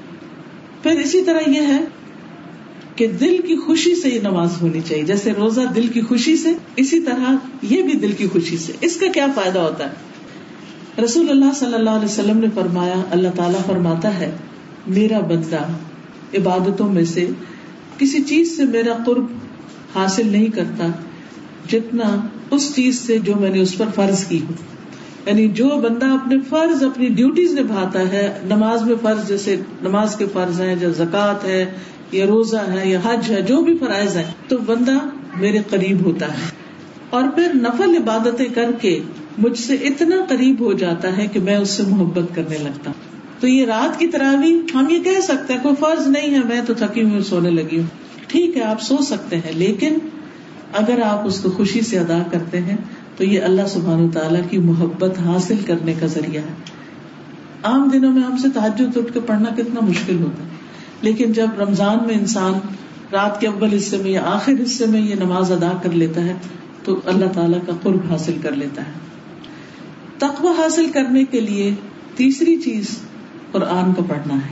پھر اسی طرح یہ ہے کہ دل کی خوشی سے یہ نماز ہونی چاہیے. جیسے روزہ دل کی خوشی سے، اسی طرح یہ بھی دل کی خوشی سے. اس کا کیا فائدہ ہوتا ہے؟ رسول اللہ صلی اللہ علیہ وسلم نے فرمایا، اللہ تعالیٰ فرماتا ہے، میرا بندہ عبادتوں میں سے کسی چیز سے میرا قرب حاصل نہیں کرتا جتنا اس چیز سے جو میں نے اس پر فرض کی ہو. یعنی جو بندہ اپنے فرض، اپنی ڈیوٹیز نبھاتا ہے، نماز میں فرض، جیسے نماز کے فرض ہیں، جو زکوٰۃ ہے یا روزہ ہے یا حج ہے، جو بھی فرائض ہیں، تو بندہ میرے قریب ہوتا ہے. اور پھر نفل عبادتیں کر کے مجھ سے اتنا قریب ہو جاتا ہے کہ میں اس سے محبت کرنے لگتا ہوں. تو یہ رات کی تراویح ہم یہ کہہ سکتے ہیں کوئی فرض نہیں ہے، میں تو تھکی ہوئی سونے لگی ہوں. ٹھیک ہے، آپ سو سکتے ہیں، لیکن اگر آپ اس کو خوشی سے ادا کرتے ہیں تو یہ اللہ سبحانہ وتعالیٰ کی محبت حاصل کرنے کا ذریعہ ہے. عام دنوں میں ہم سے تہجد اٹھ کے پڑھنا کتنا مشکل ہوتا ہے، لیکن جب رمضان میں انسان رات کے اول حصے میں یا آخر حصے میں یہ نماز ادا کر لیتا ہے تو اللہ تعالیٰ کا قرب حاصل کر لیتا ہے. تقوی حاصل کرنے کے لیے تیسری چیز قرآن کا پڑھنا ہے.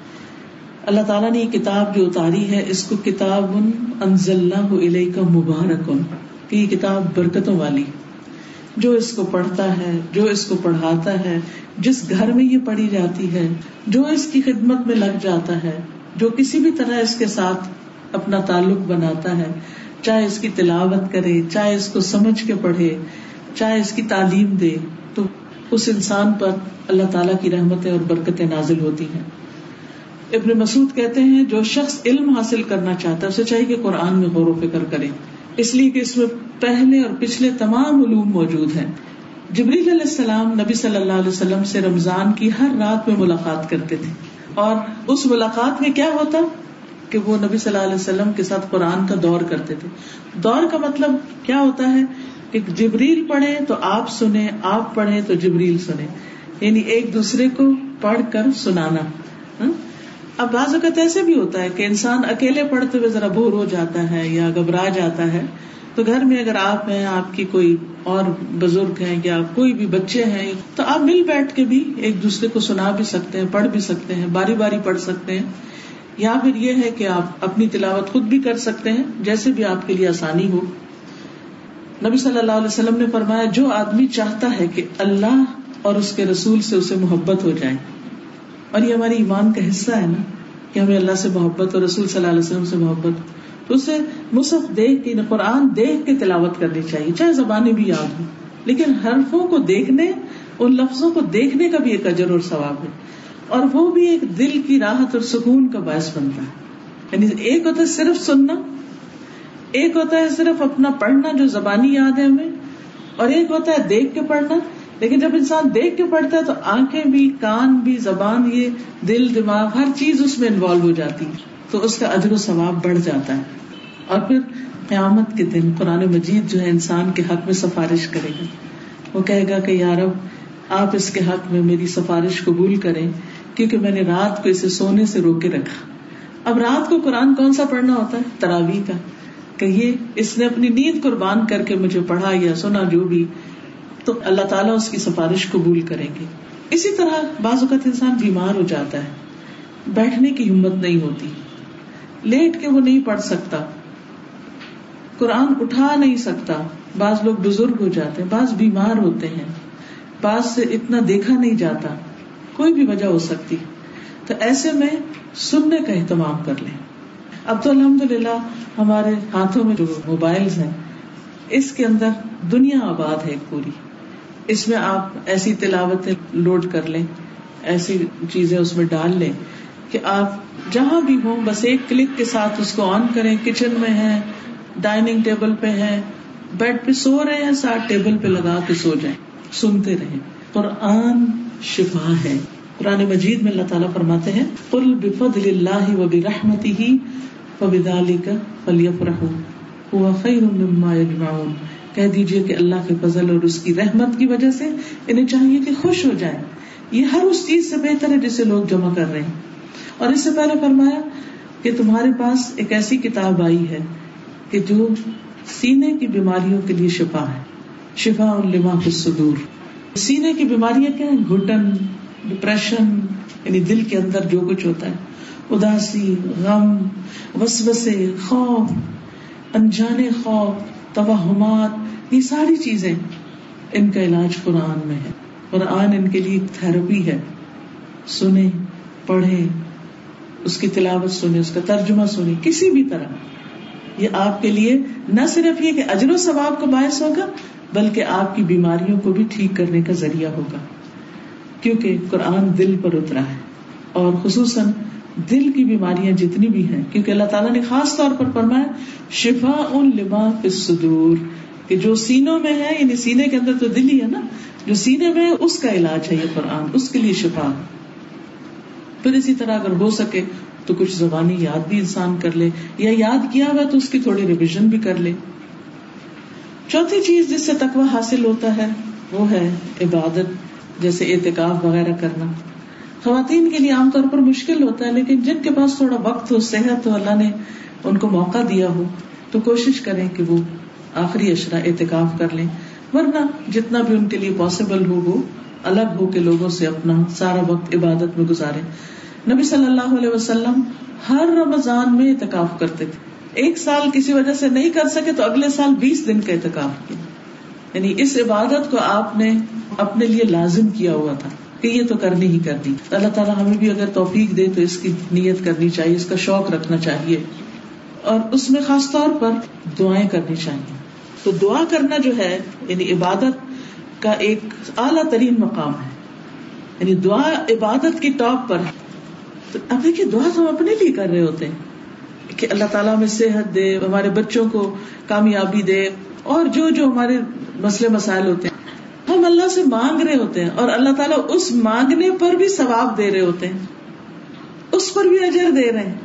اللہ تعالیٰ نے یہ کتاب جو اتاری ہے اس کو کتاب انزلناہ الیک مبارک، کہ یہ کتاب برکتوں والی. جو اس کو پڑھتا ہے، جو اس کو پڑھاتا ہے، جس گھر میں یہ پڑھی جاتی ہے، جو اس کی خدمت میں لگ جاتا ہے، جو کسی بھی طرح اس کے ساتھ اپنا تعلق بناتا ہے، چاہے اس کی تلاوت کرے، چاہے اس کو سمجھ کے پڑھے، چاہے اس کی تعلیم دے، تو اس انسان پر اللہ تعالیٰ کی رحمتیں اور برکتیں نازل ہوتی ہیں. ابن مسعود کہتے ہیں جو شخص علم حاصل کرنا چاہتا ہے اسے چاہیے کہ قرآن میں غور و فکر کرے، اس لیے کہ اس میں پہلے اور پچھلے تمام علوم موجود ہیں. جبریل علیہ السلام نبی صلی اللہ علیہ وسلم سے رمضان کی ہر رات میں ملاقات کرتے تھے، اور اس ملاقات میں کیا ہوتا کہ وہ نبی صلی اللہ علیہ وسلم کے ساتھ قرآن کا دور کرتے تھے. دور کا مطلب کیا ہوتا ہے کہ جبریل پڑھے تو آپ سنیں، آپ پڑھیں تو جبریل سنیں، یعنی ایک دوسرے کو پڑھ کر سنانا. اب بعض اوقات ایسے بھی ہوتا ہے کہ انسان اکیلے پڑھتے ہوئے ذرا بور ہو جاتا ہے یا گھبرا جاتا ہے، تو گھر میں اگر آپ ہیں، آپ کی کوئی اور بزرگ ہیں یا کوئی بھی بچے ہیں، تو آپ مل بیٹھ کے بھی ایک دوسرے کو سنا بھی سکتے ہیں، پڑھ بھی سکتے ہیں، باری باری پڑھ سکتے ہیں. یا پھر یہ ہے کہ آپ اپنی تلاوت خود بھی کر سکتے ہیں، جیسے بھی آپ کے لیے آسانی ہو. نبی صلی اللہ علیہ وسلم نے فرمایا جو آدمی چاہتا ہے کہ اللہ اور اس کے رسول سے اسے محبت ہو جائے، اور یہ ہماری ایمان کا حصہ ہے نا کہ ہمیں اللہ سے محبت اور رسول صلی اللہ علیہ وسلم سے محبت، تو اسے مصحف دیکھ کے، قرآن دیکھ کے تلاوت کرنی چاہیے، چاہے زبانیں بھی یاد ہوں، لیکن حرفوں کو دیکھنے، ان لفظوں کو دیکھنے کا بھی ایک اجر اور ثواب ہے، اور وہ بھی ایک دل کی راحت اور سکون کا باعث بنتا ہے۔ یعنی ایک ہوتا ہے صرف سننا، ایک ہوتا ہے صرف اپنا پڑھنا جو زبانی یاد ہے ہمیں، اور ایک ہوتا ہے دیکھ کے پڑھنا۔ لیکن جب انسان دیکھ کے پڑھتا ہے تو آنکھیں بھی، کان بھی، زبان، یہ دل، دماغ، ہر چیز اس میں انوالو ہو جاتی ہے، تو اس کا اجر و ثواب بڑھ جاتا ہے۔ اور پھر قیامت کے دن قرآن مجید جو ہے انسان کے حق میں سفارش کرے گا، وہ کہے گا کہ یا رب آپ اس کے حق میں میری سفارش قبول کریں، کیونکہ میں نے رات کو اسے سونے سے روکے رکھا۔ اب رات کو قرآن کون سا پڑھنا ہوتا ہے؟ تراویح کا، کہ یہ اس نے اپنی نیند قربان کر کے مجھے پڑھا یا سنا جو بھی، تو اللہ تعالیٰ اس کی سفارش قبول کریں گے۔ اسی طرح بعض اوقات انسان بیمار ہو جاتا ہے، بیٹھنے کی ہمت نہیں ہوتی، لیٹ کے وہ نہیں پڑھ سکتا، قرآن اٹھا نہیں سکتا، بعض لوگ بزرگ ہو جاتے ہیں، بعض بیمار ہوتے ہیں، بعض سے اتنا دیکھا نہیں جاتا، کوئی بھی وجہ ہو سکتی، تو ایسے میں سننے کا اہتمام کر لیں۔ اب تو الحمدللہ ہمارے ہاتھوں میں جو موبائلز ہیں، اس کے اندر دنیا آباد ہے پوری، اس میں آپ ایسی تلاوتیں لوڈ کر لیں، ایسی چیزیں اس میں ڈال لیں کہ آپ جہاں بھی ہوں بس ایک کلک کے ساتھ اس کو آن کریں، کچن میں ہیں، ڈائننگ ٹیبل پہ ہیں، بیڈ پہ سو رہے ہیں، ساتھ ٹیبل پہ لگا کے سو جائیں، سنتے رہیں۔ قرآن شفا ہے۔ قرآن مجید میں اللہ تعالیٰ فرماتے ہیں قل بفضل اللہ وبرحمتہ فبذلک فلیفرحوا هو خیر مما یجمعون، کہہ دیجئے کہ اللہ کے فضل اور اس کی رحمت کی وجہ سے انہیں چاہیے کہ خوش ہو جائیں، یہ ہر اس چیز سے بہتر ہے جسے لوگ جمع کر رہے ہیں۔ اور اس سے پہلے فرمایا کہ تمہارے پاس ایک ایسی کتاب آئی ہے کہ جو سینے کی بیماریوں کے لیے شفا ہے، شفاء لما فی الصدور۔ سینے کی بیماریاں کیا ہیں؟ گھٹن، ڈپریشن، یعنی دل کے اندر جو کچھ ہوتا ہے، اداسی، غم، وسوسے، خوف، انجانے خوف، توہمات، یہ ساری چیزیں، ان کا علاج قرآن میں ہے۔ قرآن ان کے لیے ایک تھراپی ہے۔ سنیں، پڑھیں، اس کی تلاوت سنیں، اس کا ترجمہ سنیں، کسی بھی طرح یہ آپ کے لیے نہ صرف یہ کہ اجر و ثواب کا باعث ہوگا، بلکہ آپ کی بیماریوں کو بھی ٹھیک کرنے کا ذریعہ ہوگا، کیونکہ قرآن دل پر اترا ہے، اور خصوصاً دل کی بیماریاں جتنی بھی ہیں، کیونکہ اللہ تعالیٰ نے خاص طور پر فرمایا شفاء لما فی الصدور، کہ جو سینوں میں ہے، یعنی سینے کے اندر تو دل ہی ہے نا، جو سینے میں ہے اس کا علاج ہے یہ قرآن، اس کے لیے شفا۔ پھر اسی طرح اگر ہو سکے تو کچھ زبانی یاد بھی انسان کر لے، یا یاد کیا ہوا تو اس کی تھوڑی ریویژن بھی کر لے۔ چوتھی چیز جس سے تقویٰ حاصل ہوتا ہے وہ ہے عبادت، جیسے اعتکاف وغیرہ کرنا۔ خواتین کے لیے عام طور پر مشکل ہوتا ہے، لیکن جن کے پاس تھوڑا وقت ہو، صحت ہو، اللہ نے ان کو موقع دیا ہو، تو کوشش کریں کہ وہ آخری عشرہ اعتکاف کر لیں، ورنہ جتنا بھی ان کے لیے پاسبل ہو وہ الگ ہو کے لوگوں سے اپنا سارا وقت عبادت میں گزاریں۔ نبی صلی اللہ علیہ وسلم ہر رمضان میں اعتکاف کرتے تھے، ایک سال کسی وجہ سے نہیں کر سکے تو اگلے سال بیس دن کا اعتکاف کیا، یعنی اس عبادت کو آپ نے اپنے لیے لازم کیا ہوا تھا کہ یہ تو کرنی ہی کرنی۔ اللہ تعالیٰ ہمیں بھی اگر توفیق دے تو اس کی نیت کرنی چاہیے، اس کا شوق رکھنا چاہیے، اور اس میں خاص طور پر دعائیں کرنی چاہیے۔ تو دعا کرنا جو ہے یعنی عبادت کا ایک اعلیٰ ترین مقام ہے، یعنی دعا عبادت کی ٹاپ پر ہے۔ تو اب دیکھیے دعا تو ہم اپنے لیے کر رہے ہوتے ہیں کہ اللہ تعالیٰ ہمیں صحت دے، ہمارے بچوں کو کامیابی دے، اور جو جو ہمارے مسئلے مسائل ہوتے ہیں ہم اللہ سے مانگ رہے ہوتے ہیں، اور اللہ تعالیٰ اس مانگنے پر بھی ثواب دے رہے ہوتے ہیں، اس پر بھی اجر دے رہے ہیں،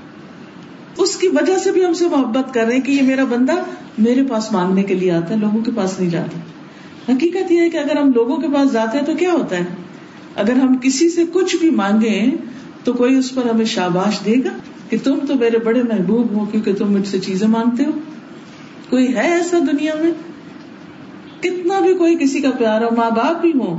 اس کی وجہ سے بھی ہم سے محبت کر رہے ہیں کہ یہ میرا بندہ میرے پاس مانگنے کے لیے آتا ہے، لوگوں کے پاس نہیں جاتا۔ حقیقت یہ ہے کہ اگر ہم لوگوں کے پاس جاتے ہیں تو کیا ہوتا ہے، اگر ہم کسی سے کچھ بھی مانگیں تو کوئی اس پر ہمیں شاباش دے گا کہ تم تو میرے بڑے محبوب ہو کیونکہ تم مجھ سے چیزیں مانگتے ہو۔ کوئی ہے ایسا دنیا میں؟ کتنا بھی کوئی کسی کا پیار ہو، ماں باپ بھی ہوں،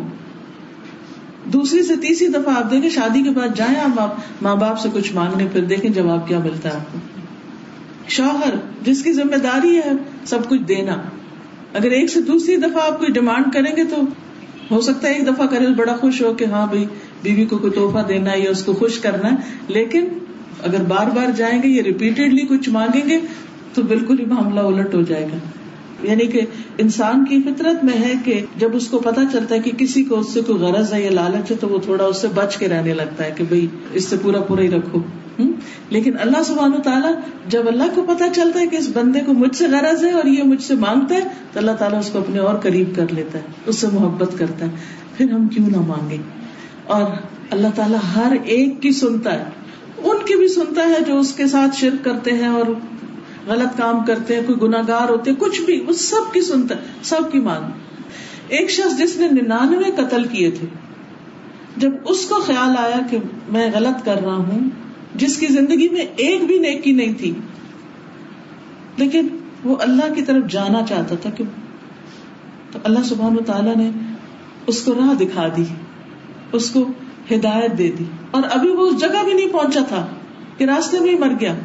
دوسری سے تیسری دفعہ آپ دیکھیں شادی کے بعد جائیں آپ ماں باپ سے کچھ مانگنے، پھر دیکھیں جواب کیا ملتا ہے آپ کو۔ شوہر جس کی ذمہ داری ہے سب کچھ دینا، اگر ایک سے دوسری دفعہ آپ کوئی ڈیمانڈ کریں گے تو ہو سکتا ہے ایک دفعہ کرے بڑا خوش ہو کہ ہاں بھائی بیوی کو کوئی تحفہ دینا ہے یا اس کو خوش کرنا ہے، لیکن اگر بار بار جائیں گے یا ریپیٹڈلی کچھ مانگیں گے تو بالکل ہی معاملہ الٹ ہو جائے گا. یعنی کہ انسان کی فطرت میں ہے کہ جب اس کو پتا چلتا ہے کہ کسی کو اس سے کوئی غرض ہے یا لالچ ہے تو وہ تھوڑا اس سے بچ کے رہنے لگتا ہے کہ بھئی اس سے پورا پورا ہی رکھو. لیکن اللہ سبحانہ و تعالیٰ جب اللہ کو پتا چلتا ہے کہ اس بندے کو مجھ سے غرض ہے اور یہ مجھ سے مانگتا ہے تو اللہ تعالیٰ اس کو اپنے اور قریب کر لیتا ہے، اس سے محبت کرتا ہے. پھر ہم کیوں نہ مانگیں. اور اللہ تعالیٰ ہر ایک کی سنتا ہے، ان کی بھی سنتا ہے جو اس کے ساتھ شرک کرتے ہیں اور غلط کام کرتے ہیں، کوئی گناہگار ہوتے ہیں، کچھ بھی، وہ سب کی سنتا ہے، سب کی مانگ. ایک شخص جس نے ننانوے قتل کیے تھے، جب اس کو خیال آیا کہ میں غلط کر رہا ہوں، جس کی زندگی میں ایک بھی نیکی نہیں تھی لیکن وہ اللہ کی طرف جانا چاہتا تھا، کہ تو اللہ سبحانہ تعالیٰ نے اس کو راہ دکھا دی، اس کو ہدایت دے دی، اور ابھی وہ اس جگہ بھی نہیں پہنچا تھا کہ راستے میں ہی مر گیا.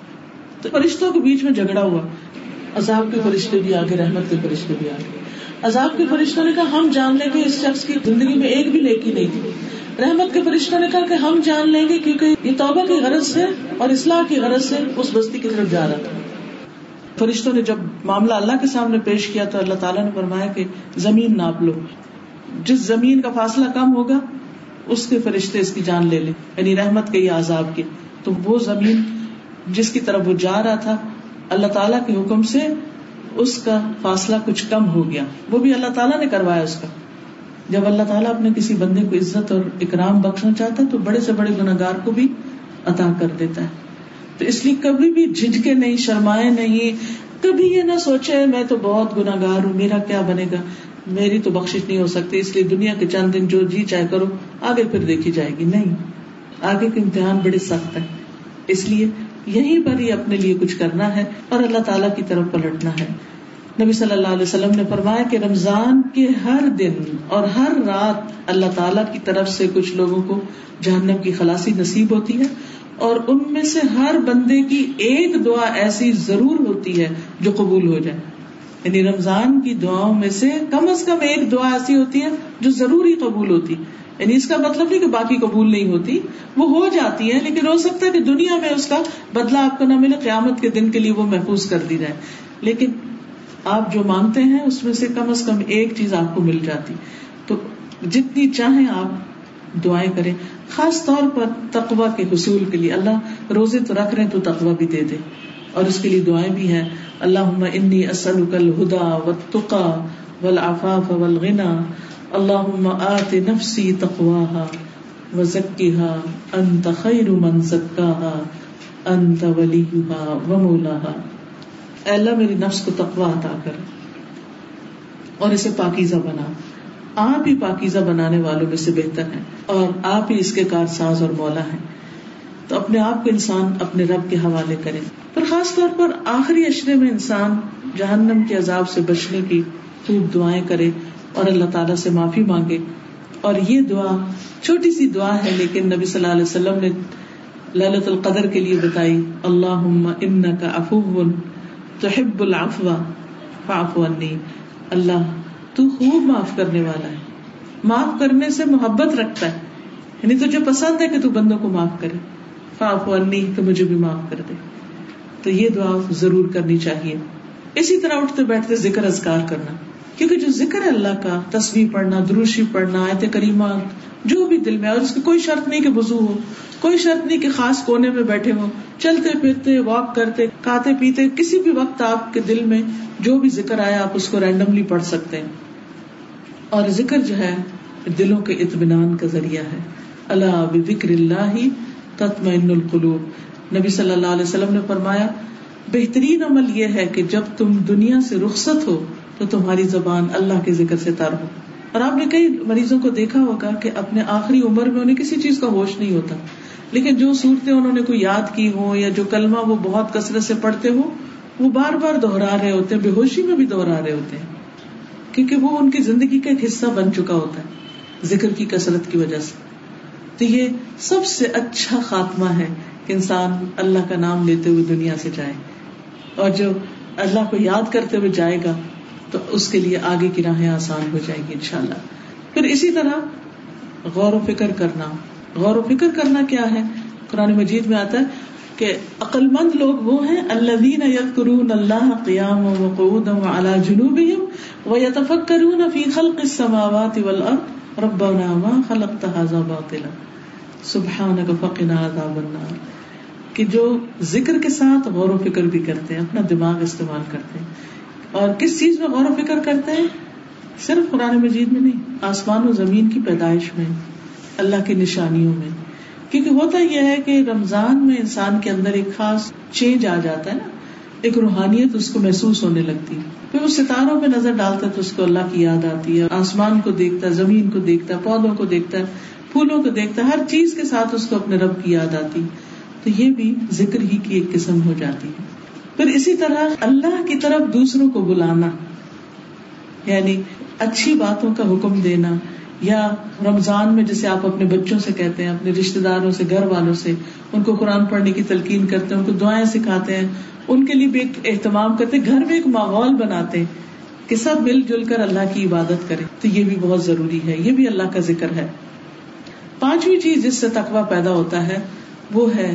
تو فرشتوں کے بیچ میں جھگڑا ہوا، عذاب کے فرشتے بھی آگے، رحمت کے فرشتے بھی آگے. عذاب کے فرشتوں نے کہا ہم جان لیں گے اس شخص کی زندگی میں ایک بھی نیکی نہیں تھی. رحمت کے فرشتوں نے کہا کہ ہم جان لیں گے کیونکہ یہ توبہ کی غرض سے اور اصلاح کی غرض سے اس بستی کی طرف جا رہا تھا. فرشتوں نے جب معاملہ اللہ کے سامنے پیش کیا تو اللہ تعالیٰ نے فرمایا کہ زمین ناپ لو، جس زمین کا فاصلہ کم ہوگا اس کے فرشتے اس کی جان لے لیں، یعنی رحمت کے یا عذاب کے. تو وہ زمین جس کی طرف وہ جا رہا تھا اللہ تعالیٰ کے حکم سے اس کا فاصلہ کچھ کم ہو گیا، وہ بھی اللہ تعالیٰ نے کروایا اس کا. جب اللہ تعالیٰ اپنے کسی بندے کو عزت اور اکرام بخشنا چاہتا ہے تو بڑے سے بڑے گناہگار کو بھی عطا کر دیتا ہے. تو اس لیے کبھی بھی جھجکے نہیں، شرمائے نہیں، کبھی یہ نہ سوچے میں تو بہت گناہگار ہوں، میرا کیا بنے گا، میری تو بخشش نہیں ہو سکتی، اس لیے دنیا کے چند دن جو جی چاہے کرو، آگے پھر دیکھی جائے گی. نہیں، آگے کے امتحان بڑے سخت ہیں، اس لیے یہیں پر ہی اپنے لیے کچھ کرنا ہے اور اللہ تعالیٰ کی طرف پلٹنا ہے. نبی صلی اللہ علیہ وسلم نے فرمایا کہ رمضان کے ہر دن اور ہر رات اللہ تعالیٰ کی طرف سے کچھ لوگوں کو جہنم کی خلاصی نصیب ہوتی ہے، اور ان میں سے ہر بندے کی ایک دعا ایسی ضرور ہوتی ہے جو قبول ہو جائے. یعنی رمضان کی دعاؤں میں سے کم از کم ایک دعا ایسی ہوتی ہے جو ضروری قبول ہوتی. یعنی اس کا مطلب نہیں کہ باقی قبول نہیں ہوتی، وہ ہو جاتی ہے، لیکن ہو سکتا ہے کہ دنیا میں اس کا بدلہ آپ کو نہ ملے، قیامت کے دن کے لیے وہ محفوظ کر دی جائے. لیکن آپ جو مانگتے ہیں اس میں سے کم از کم ایک چیز آپ کو مل جاتی. تو جتنی چاہیں آپ دعائیں کریں، خاص طور پر تقوی کے حصول کے لیے. اللہ روزے تو رکھ رہے ہیں تو تقوی بھی دے دے، اور اس کے لیے دعائیں بھی ہیں. اللہم انی اسألک الہدی والتقی والعفاف والغنی، اللہم آت نفسی تقواها وزکها انت خیر من زکاها انت ولیها ومولاها. اے اللہ میری نفس کو تقوی عطا کر اور اسے پاکیزہ بنا. آپ ہی پاکیزہ بنانے والوں میں سے بہتر ہیں اور آپ ہی اس کے کارساز اور مولا ہیں. تو اپنے آپ کو انسان اپنے رب کے حوالے کرے. پر خاص طور پر آخری عشرے میں انسان جہنم کے عذاب سے بچنے کی خوب دعائیں کرے اور اللہ تعالیٰ سے معافی مانگے. اور یہ دعا چھوٹی سی دعا ہے لیکن نبی صلی اللہ علیہ وسلم نے لیلۃ القدر کے لیے بتائی. اللہم انک عفو تحب العفو فاعف عنی. اللہ تو خوب معاف کرنے والا ہے، معاف کرنے سے محبت رکھتا ہے، یعنی تجھے پسند ہے کہ تو بندوں کو معاف کرے. فاعف عنی، تو مجھے بھی معاف کر دے. تو یہ دعا ضرور کرنی چاہیے. اسی طرح اٹھتے بیٹھتے ذکر اذکار کرنا، کیونکہ جو ذکر ہے اللہ کا، تسبیح پڑھنا، درود شریف پڑھنا، آیت کریمہ جو بھی دل میں، اور اس کی کوئی شرط نہیں کہ وضو ہو، کوئی شرط نہیں کہ خاص کونے میں بیٹھے ہوں، چلتے پھرتے، واک کرتے، کھاتے پیتے، کسی بھی وقت آپ کے دل میں جو بھی ذکر آیا آپ اس کو رینڈملی پڑھ سکتے ہیں. اور ذکر جو ہے دلوں کے اطمینان کا ذریعہ ہے. الا بذکر اللہ تطمئن القلوب. نبی صلی اللہ علیہ وسلم نے فرمایا بہترین عمل یہ ہے کہ جب تم دنیا سے رخصت ہو تو تمہاری زبان اللہ کے ذکر سے تر ہو. اور آپ نے کئی مریضوں کو دیکھا ہوگا کہ اپنے آخری عمر میں انہیں کسی چیز کا ہوش نہیں ہوتا، لیکن جو صورتیں انہوں نے کوئی یاد کی ہوں یا جو کلمہ وہ بہت کثرت سے پڑھتے ہوں وہ بار بار دہرا رہے ہوتے ہیں، بے ہوشی میں بھی دہرا رہے ہوتے ہیں، کیونکہ وہ ان کی زندگی کا ایک حصہ بن چکا ہوتا ہے ذکر کی کثرت کی وجہ سے. تو یہ سب سے اچھا خاتمہ ہے کہ انسان اللہ کا نام لیتے ہوئے دنیا سے جائے. اور جو اللہ کو یاد کرتے ہوئے جائے گا تو اس کے لیے آگے کی راہیں آسان ہو جائیں گی انشاءاللہ. پھر اسی طرح غور و فکر کرنا. غور و فکر کرنا کیا ہے؟ قرآن مجید میں آتا ہے کہ عقل مند لوگ وہ ہیں الذین یذکرون اللہ قیاما وقعودا وعلی جنوبہم ویتفکرون فی خلق السماوات والارض ربنا ما خلقت ھذا باطلا سبحانک فقنا عذاب النار. کہ جو ذکر کے ساتھ غور و فکر بھی کرتے ہیں, اپنا دماغ استعمال کرتے ہیں. اور کس چیز میں غور و فکر کرتے ہیں؟ صرف قرآن مجید میں نہیں, آسمان و زمین کی پیدائش میں, اللہ کی نشانیوں میں. کیونکہ ہوتا یہ ہے کہ رمضان میں انسان کے اندر ایک خاص چینج آ جاتا ہے نا, ایک روحانیت اس کو محسوس ہونے لگتی ہے. پھر وہ ستاروں پہ نظر ڈالتا ہے تو اس کو اللہ کی یاد آتی ہے, آسمان کو دیکھتا ہے, زمین کو دیکھتا ہے, پودوں کو دیکھتا ہے, پھولوں کو دیکھتا ہے, ہر چیز کے ساتھ اس کو اپنے رب کی یاد آتی. تو یہ بھی ذکر ہی کی ایک قسم ہو جاتی ہے. پھر اسی طرح اللہ کی طرف دوسروں کو بلانا, یعنی اچھی باتوں کا حکم دینا, یا رمضان میں جیسے آپ اپنے بچوں سے کہتے ہیں, اپنے رشتہ داروں سے, گھر والوں سے, ان کو قرآن پڑھنے کی تلقین کرتے ہیں, ان کو دعائیں سکھاتے ہیں, ان کے لیے بھی ایک اہتمام کرتے ہیں, گھر میں ایک ماحول بناتے ہیں کہ سب مل جل کر اللہ کی عبادت کریں. تو یہ بھی بہت ضروری ہے, یہ بھی اللہ کا ذکر ہے. پانچویں چیز جس سے تقویٰ پیدا ہوتا ہے وہ ہے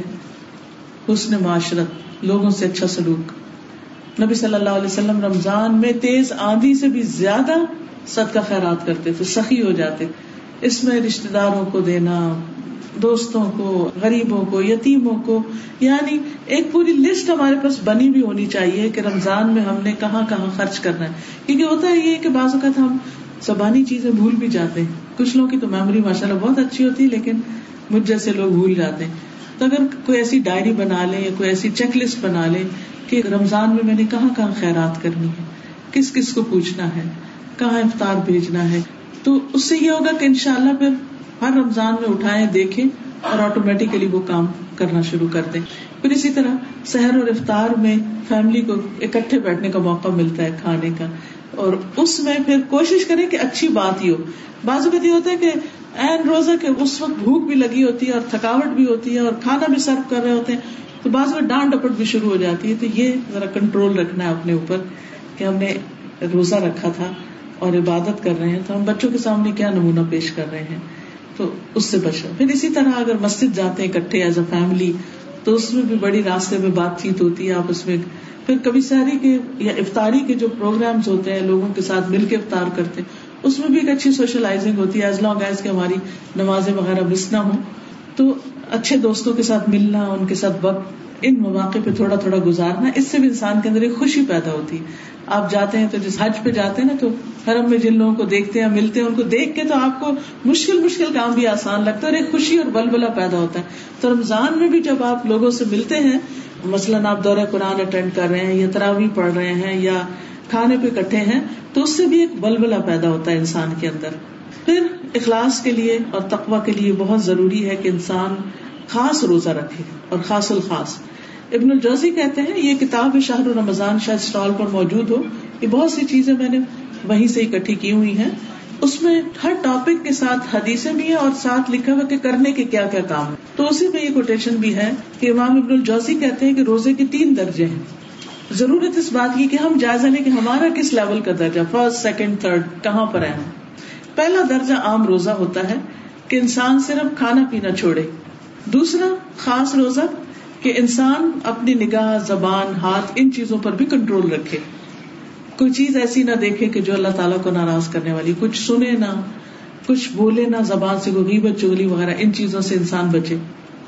حسن معاشرت, لوگوں سے اچھا سلوک. نبی صلی اللہ علیہ وسلم رمضان میں تیز آندھی سے بھی زیادہ صدقہ خیرات کرتے تھے, سخی ہو جاتے. اس میں رشتہ داروں کو دینا, دوستوں کو, غریبوں کو, یتیموں کو, یعنی ایک پوری لسٹ ہمارے پاس بنی بھی ہونی چاہیے کہ رمضان میں ہم نے کہاں کہاں خرچ کرنا ہے. کیونکہ ہوتا ہے یہ کہ بعض اوقات ہم زبانی چیزیں بھول بھی جاتے ہیں. کچھ لوگوں کی تو میموری ماشاءاللہ بہت اچھی ہوتی ہے, لیکن مجھ جیسے لوگ بھول جاتے ہیں. تو اگر کوئی ایسی ڈائری بنا لیں یا کوئی ایسی چیک لسٹ بنا لیں کہ رمضان میں میں نے کہاں کہاں خیرات کرنی ہے, کس کس کو پوچھنا ہے, کہاں افطار بھیجنا ہے, تو اس سے یہ ہوگا کہ انشاءاللہ پھر ہر رمضان میں اٹھائیں, دیکھیں اور آٹومیٹیکلی وہ کام کرنا شروع کر دیں. پھر اسی طرح سحر اور افطار میں فیملی کو اکٹھے بیٹھنے کا موقع ملتا ہے کھانے کا, اور اس میں پھر کوشش کریں کہ اچھی بات ہی ہو. بعض اوقات یہ ہوتا ہے کہ این روزہ کے اس وقت بھوک بھی لگی ہوتی ہے اور تھکاوٹ بھی ہوتی ہے اور کھانا بھی سرو کر رہے ہوتے ہیں, تو بعض اوقات ڈانٹ ڈپٹ بھی شروع ہو جاتی ہے. تو یہ ذرا کنٹرول رکھنا ہے اپنے اوپر کہ ہم نے روزہ رکھا تھا اور عبادت کر رہے ہیں, تو ہم بچوں کے سامنے کیا نمونہ پیش کر رہے ہیں, تو اس سے بچنا. پھر اسی طرح اگر مسجد جاتے ہیں اکٹھے ایز اے فیملی, تو اس میں بھی بڑی راستے میں بات چیت ہوتی ہے آپس میں. پھر کبھی سحری کے یا افطاری کے جو پروگرامز ہوتے ہیں, لوگوں کے ساتھ مل کے افطار کرتے ہیں, اس میں بھی ایک اچھی سوشلائزنگ ہوتی ہے. ایز لانگ ایز کہ ہماری نمازیں وغیرہ مس نہ ہوں, تو اچھے دوستوں کے ساتھ ملنا, ان کے ساتھ وقت ان مواقع پہ تھوڑا تھوڑا گزارنا, اس سے بھی انسان کے اندر ایک خوشی پیدا ہوتی ہے. آپ جاتے ہیں تو جس حج پہ جاتے ہیں نا, تو حرم میں جن لوگوں کو دیکھتے ہیں, ملتے ہیں, ان کو دیکھ کے تو آپ کو مشکل مشکل کام بھی آسان لگتا ہے اور ایک خوشی اور بلبلہ پیدا ہوتا ہے. تو رمضان میں بھی جب آپ لوگوں سے ملتے ہیں, مثلاً آپ دورہ قرآن اٹینڈ کر رہے ہیں یا تراویح پڑھ رہے ہیں یا کھانے پہ اکٹھے ہیں, تو اس سے بھی ایک بلبلہ پیدا ہوتا ہے انسان کے اندر. پھر اخلاص کے لیے اور تقویٰ کے لیے بہت ضروری ہے کہ انسان خاص روزہ رکھے, اور خاص الخاص. ابن الجوزی کہتے ہیں, یہ کتاب شہر رمضان شاید اسٹال پر موجود ہو, یہ بہت سی چیزیں میں نے وہیں سے اکٹھی کی ہوئی ہیں. اس میں ہر ٹاپک کے ساتھ حدیثیں بھی ہیں اور ساتھ لکھا ہوا کہ کرنے کے کیا کیا کام ہے. تو اسی میں یہ کوٹیشن بھی ہے کہ امام ابن الجوزی کہتے ہیں کہ روزے کے تین درجے ہیں. ضرورت اس بات کی کہ ہم جائزہ لیں کہ ہمارا کس لیول کا درجہ, فرسٹ سیکنڈ تھرڈ کہاں پر ہے. پہلا درجہ عام روزہ ہوتا ہے کہ انسان صرف کھانا پینا چھوڑے. دوسرا خاص روزہ کہ انسان اپنی نگاہ, زبان, ہاتھ, ان چیزوں پر بھی کنٹرول رکھے, کوئی چیز ایسی نہ دیکھے کہ جو اللہ تعالیٰ کو ناراض کرنے والی, کچھ سنے نہ, کچھ بولے نہ, زبان سے کوئی غیبت چغلی وغیرہ ان چیزوں سے انسان بچے.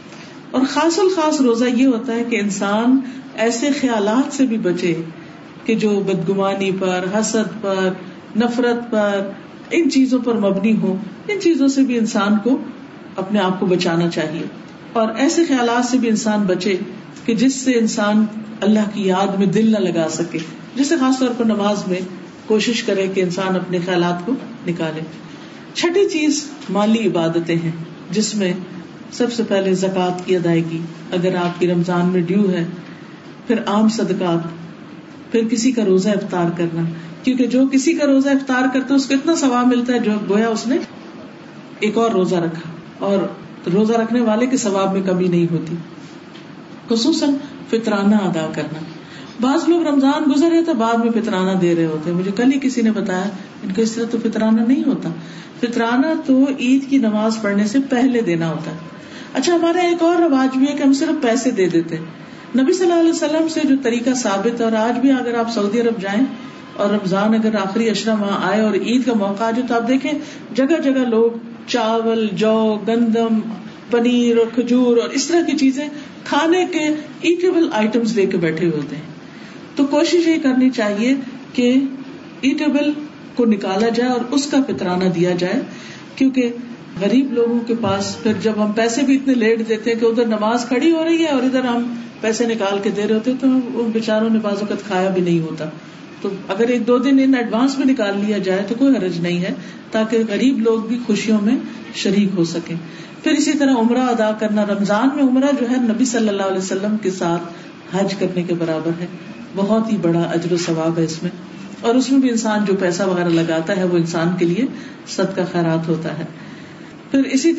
اور خاص الخاص روزہ یہ ہوتا ہے کہ انسان ایسے خیالات سے بھی بچے کہ جو بدگمانی پر, حسد پر, نفرت پر, ان چیزوں پر مبنی ہو. ان چیزوں سے بھی انسان کو اپنے آپ کو بچانا چاہیے, اور ایسے خیالات سے بھی انسان بچے کہ جس سے انسان اللہ کی یاد میں دل نہ لگا سکے, جسے خاص طور پر نماز میں کوشش کرے کہ انسان اپنے خیالات کو نکالے. چھٹی چیز مالی عبادتیں ہیں, جس میں سب سے پہلے زکوٰۃ کی ادائیگی اگر آپ کی رمضان میں ڈیو ہے, پھر عام صدقات, پھر کسی کا روزہ افطار کرنا, کیونکہ جو کسی کا روزہ افطار کرتا ہے اس کو اتنا ثواب ملتا ہے جو گویا اس نے ایک اور روزہ رکھا, اور روزہ رکھنے والے کے ثواب میں کمی نہیں ہوتی. خصوصاً فطرانہ ادا کرنا, بعض لوگ رمضان گزر رہے تو بعد میں فطرانہ دے رہے ہوتے ہیں. مجھے کل ہی کسی نے بتایا ان کو اس طرح تو فطرانہ نہیں ہوتا. فطرانہ تو عید کی نماز پڑھنے سے پہلے دینا ہوتا ہے. اچھا ہمارا ایک اور رواج بھی ہے کہ ہم صرف پیسے دے دیتے ہیں. نبی صلی اللہ علیہ وسلم سے جو طریقہ ثابت ہے, اور آج بھی اگر آپ سعودی عرب جائیں اور رمضان اگر آخری عشرہ وہاں آئے اور عید کا موقع آ جائے تو آپ دیکھیں جگہ جگہ لوگ چاول, جو, گندم, پنیر اور کھجور اور اس طرح کی چیزیں کھانے کے ایٹیبل آئٹمس لے کے بیٹھے ہوتے ہیں. تو کوشش یہ کرنی چاہیے کہ ایٹیبل کو نکالا جائے اور اس کا فطرانہ دیا جائے, کیونکہ غریب لوگوں کے پاس پھر جب ہم پیسے بھی اتنے لیٹ دیتے ہیں کہ ادھر نماز کھڑی ہو رہی ہے اور ادھر ہم پیسے نکال کے دے رہے ہوتے تو ان بیچاروں نے بعض وقت کھایا بھی نہیں ہوتا. تو اگر ایک دو دن ان ایڈوانس میں نکال لیا جائے تو کوئی حرج نہیں ہے, تاکہ غریب لوگ بھی خوشیوں میں شریک ہو سکیں. پھر اسی طرح عمرہ ادا کرنا, رمضان میں عمرہ جو ہے نبی صلی اللہ علیہ وسلم کے ساتھ حج کرنے کے برابر ہے, بہت ہی بڑا اجر و ثواب ہے اس میں, اور اس میں بھی انسان جو پیسہ وغیرہ لگاتا ہے وہ انسان کے لیے صدقہ خیرات ہوتا ہے. پھر اسی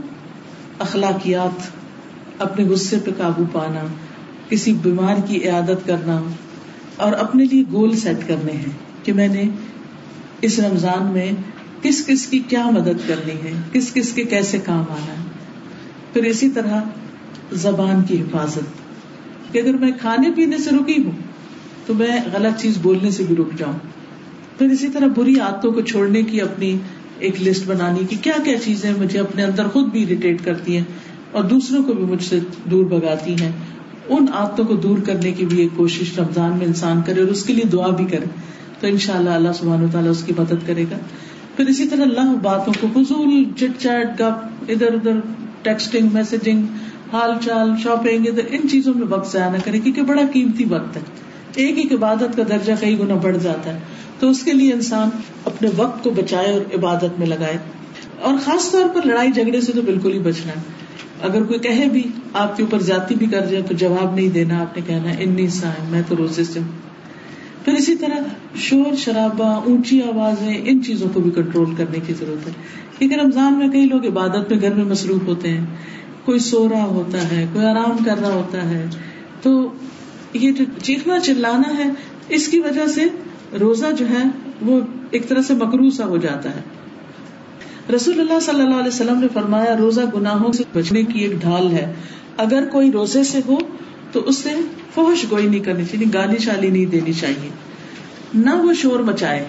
طرح اخلاقیات, اپنے غصے پہ قابو پانا, کسی بیمار کی عیادت کرنا, اور اپنے لیے گول سیٹ کرنے ہیں کہ میں نے اس رمضان میں کس کس کی کیا مدد کرنی ہے, کس کس کے کیسے کام آنا ہے. پھر اسی طرح زبان کی حفاظت, کہ اگر میں کھانے پینے سے رکی ہوں تو میں غلط چیز بولنے سے بھی رک جاؤں. پھر اسی طرح بری عادتوں کو چھوڑنے کی اپنی ایک لسٹ بنانی کی کیا کیا چیزیں مجھے اپنے اندر خود بھی اریٹیٹ کرتی ہیں اور دوسروں کو بھی مجھ سے دور بھگاتی ہیں. ان عادتوں کو دور کرنے کی بھی ایک کوشش رمضان میں انسان کرے اور اس کے لیے دعا بھی کرے, تو انشاءاللہ اللہ سبحانہ وتعالیٰ اس کی مدد کرے گا. پھر اسی طرح اللہ باتوں کو, فضول چٹ چیٹ, گپ, ادھر ادھر ٹیکسٹنگ, میسجنگ, حال چال, شاپنگ, ادھر ان چیزوں میں وقت ضائع نہ کرے, کیونکہ بڑا قیمتی وقت ہے. ایک ایک عبادت کا درجہ کئی گنا بڑھ جاتا ہے, تو اس کے لیے انسان اپنے وقت کو بچائے اور عبادت میں لگائے. اور خاص طور پر لڑائی جھگڑے سے تو بالکل ہی بچنا ہے. اگر کوئی کہے بھی آپ کے اوپر زیادتی بھی کر جائے تو جواب نہیں دینا, آپ نے کہنا ہے انی صائم, میں تو روزے سے ہوں. پھر اسی طرح شور شرابہ, اونچی آوازیں, ان چیزوں کو بھی کنٹرول کرنے کی ضرورت ہے, کیونکہ رمضان میں کئی لوگ عبادت میں گھر میں مصروف ہوتے ہیں, کوئی سو رہا ہوتا ہے, کوئی آرام کر رہا ہوتا ہے, تو یہ جو چیخنا چلانا ہے اس کی وجہ سے روزہ جو ہے وہ ایک طرح سے مکروہ سا ہو جاتا ہے. رسول اللہ صلی اللہ علیہ وسلم نے فرمایا روزہ گناہوں سے بچنے کی ایک ڈھال ہے. اگر کوئی روزے سے ہو تو اس سے فحش گوئی نہیں کرنی چاہیے, گالی شالی نہیں دینی چاہیے, نہ وہ شور مچائے.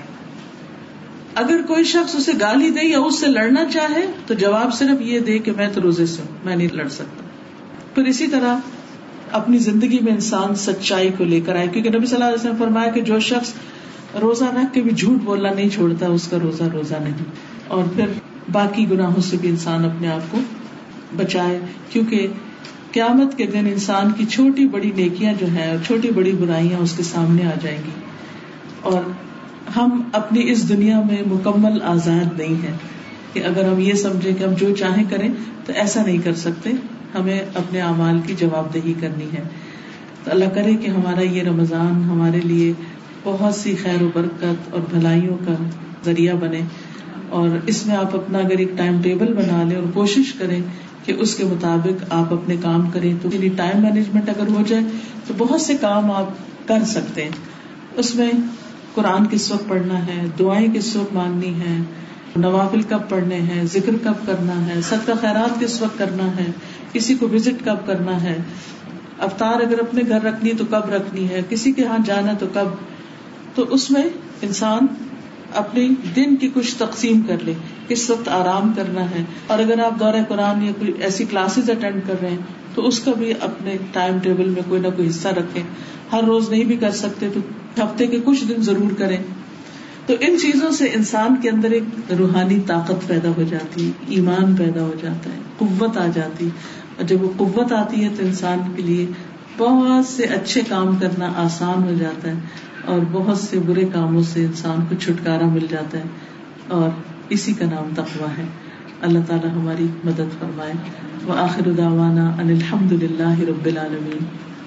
اگر کوئی شخص اسے گالی دے یا اس سے لڑنا چاہے تو جواب صرف یہ دے کہ میں تو روزے سے ہوں, میں نہیں لڑ سکتا. پھر اسی طرح اپنی زندگی میں انسان سچائی کو لے کر آئے, کیونکہ نبی صلی اللہ علیہ وسلم نے فرمایا کہ جو شخص روزہ رکھ کے بھی جھوٹ بولنا نہیں چھوڑتا اس کا روزہ روزہ نہیں. اور پھر باقی گناہوں سے بھی انسان اپنے آپ کو بچائے, کیونکہ قیامت کے دن انسان کی چھوٹی بڑی نیکیاں جو ہیں اور چھوٹی بڑی برائیاں اس کے سامنے آ جائیں گی, اور ہم اپنی اس دنیا میں مکمل آزاد نہیں ہیں کہ اگر ہم یہ سمجھیں کہ ہم جو چاہیں کریں تو ایسا نہیں کر سکتے, ہمیں اپنے اعمال کی جواب دہی کرنی ہے. تو اللہ کرے کہ ہمارا یہ رمضان ہمارے لیے بہت سی خیر و برکت اور بھلائیوں کا ذریعہ بنے, اور اس میں آپ اپنا اگر ایک ٹائم ٹیبل بنا لیں اور کوشش کریں کہ اس کے مطابق آپ اپنے کام کریں, تو ٹائم مینجمنٹ اگر ہو جائے تو بہت سے کام آپ کر سکتے ہیں. اس میں قرآن کس وقت پڑھنا ہے, دعائیں کس وقت مانگنی ہے, نوافل کب پڑھنے ہیں, ذکر کب کرنا ہے, صدقہ خیرات کس وقت کرنا ہے, کسی کو وزٹ کب کرنا ہے, افطار اگر اپنے گھر رکھنی ہے تو کب رکھنی ہے, کسی کے ہاں جانا تو کب. تو اس میں انسان اپنے دن کی کچھ تقسیم کر لے, کس وقت آرام کرنا ہے. اور اگر آپ دورہ قرآن یا کوئی ایسی کلاسز اٹینڈ کر رہے ہیں تو اس کا بھی اپنے ٹائم ٹیبل میں کوئی نہ کوئی حصہ رکھیں. ہر روز نہیں بھی کر سکتے تو ہفتے کے کچھ دن ضرور کریں. تو ان چیزوں سے انسان کے اندر ایک روحانی طاقت پیدا ہو جاتی, ایمان پیدا ہو جاتا ہے, قوت آ جاتی, اور جب وہ قوت آتی ہے تو انسان کے لیے بہت سے اچھے کام کرنا آسان ہو جاتا ہے, اور بہت سے برے کاموں سے انسان کو چھٹکارا مل جاتا ہے, اور اسی کا نام تقویٰ ہے. اللہ تعالی ہماری مدد فرمائے. وآخر دعوانا ان الحمد للہ رب العالمین.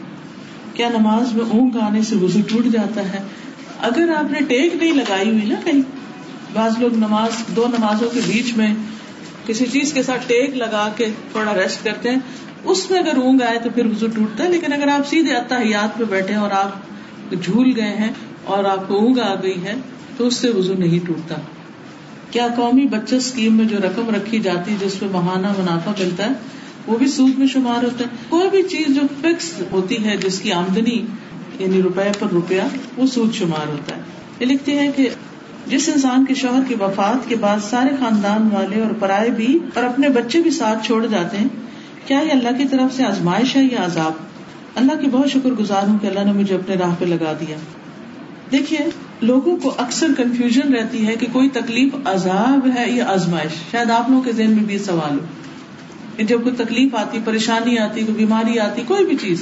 کیا نماز میں اونگ آنے سے وضو ٹوٹ جاتا ہے؟ اگر آپ نے ٹیک نہیں لگائی ہوئی نا, کہیں بعض لوگ نماز دو نمازوں کے بیچ میں کسی چیز کے ساتھ ٹیک لگا کے تھوڑا ریسٹ کرتے ہیں, اس میں اگر اونگ آئے تو پھر وضو ٹوٹتا ہے. لیکن اگر آپ سیدھے اتحیات پہ بیٹھے اور آپ جھول گئے ہیں اور آپ کو اونگ آ گئی ہے تو اس سے وضو نہیں ٹوٹتا. کیا قومی بچت اسکیم میں جو رقم رکھی جاتی ہے جس میں ماہانہ منافع ملتا ہے وہ بھی سود میں شمار ہوتا ہے؟ کوئی بھی چیز جو فکس ہوتی ہے جس کی آمدنی یعنی روپے پر روپیہ وہ سود شمار ہوتا ہے. یہ لکھتے ہیں کہ جس انسان کے شوہر کی وفات کے بعد سارے خاندان والے اور پرائے بھی اور اپنے بچے بھی ساتھ چھوڑ جاتے ہیں، کیا یہ اللہ کی طرف سے آزمائش ہے یا عذاب؟ اللہ کی بہت شکر گزار ہوں کہ اللہ نے مجھے اپنے راہ پہ لگا دیا. دیکھیے لوگوں کو اکثر کنفیوژن رہتی ہے کہ کوئی تکلیف عذاب ہے یا آزمائش. شاید آپ لوگوں کے ذہن میں بھی یہ سوال ہو کہ جب کوئی تکلیف آتی، پریشانی آتی، کوئی بیماری آتی، کوئی بھی چیز،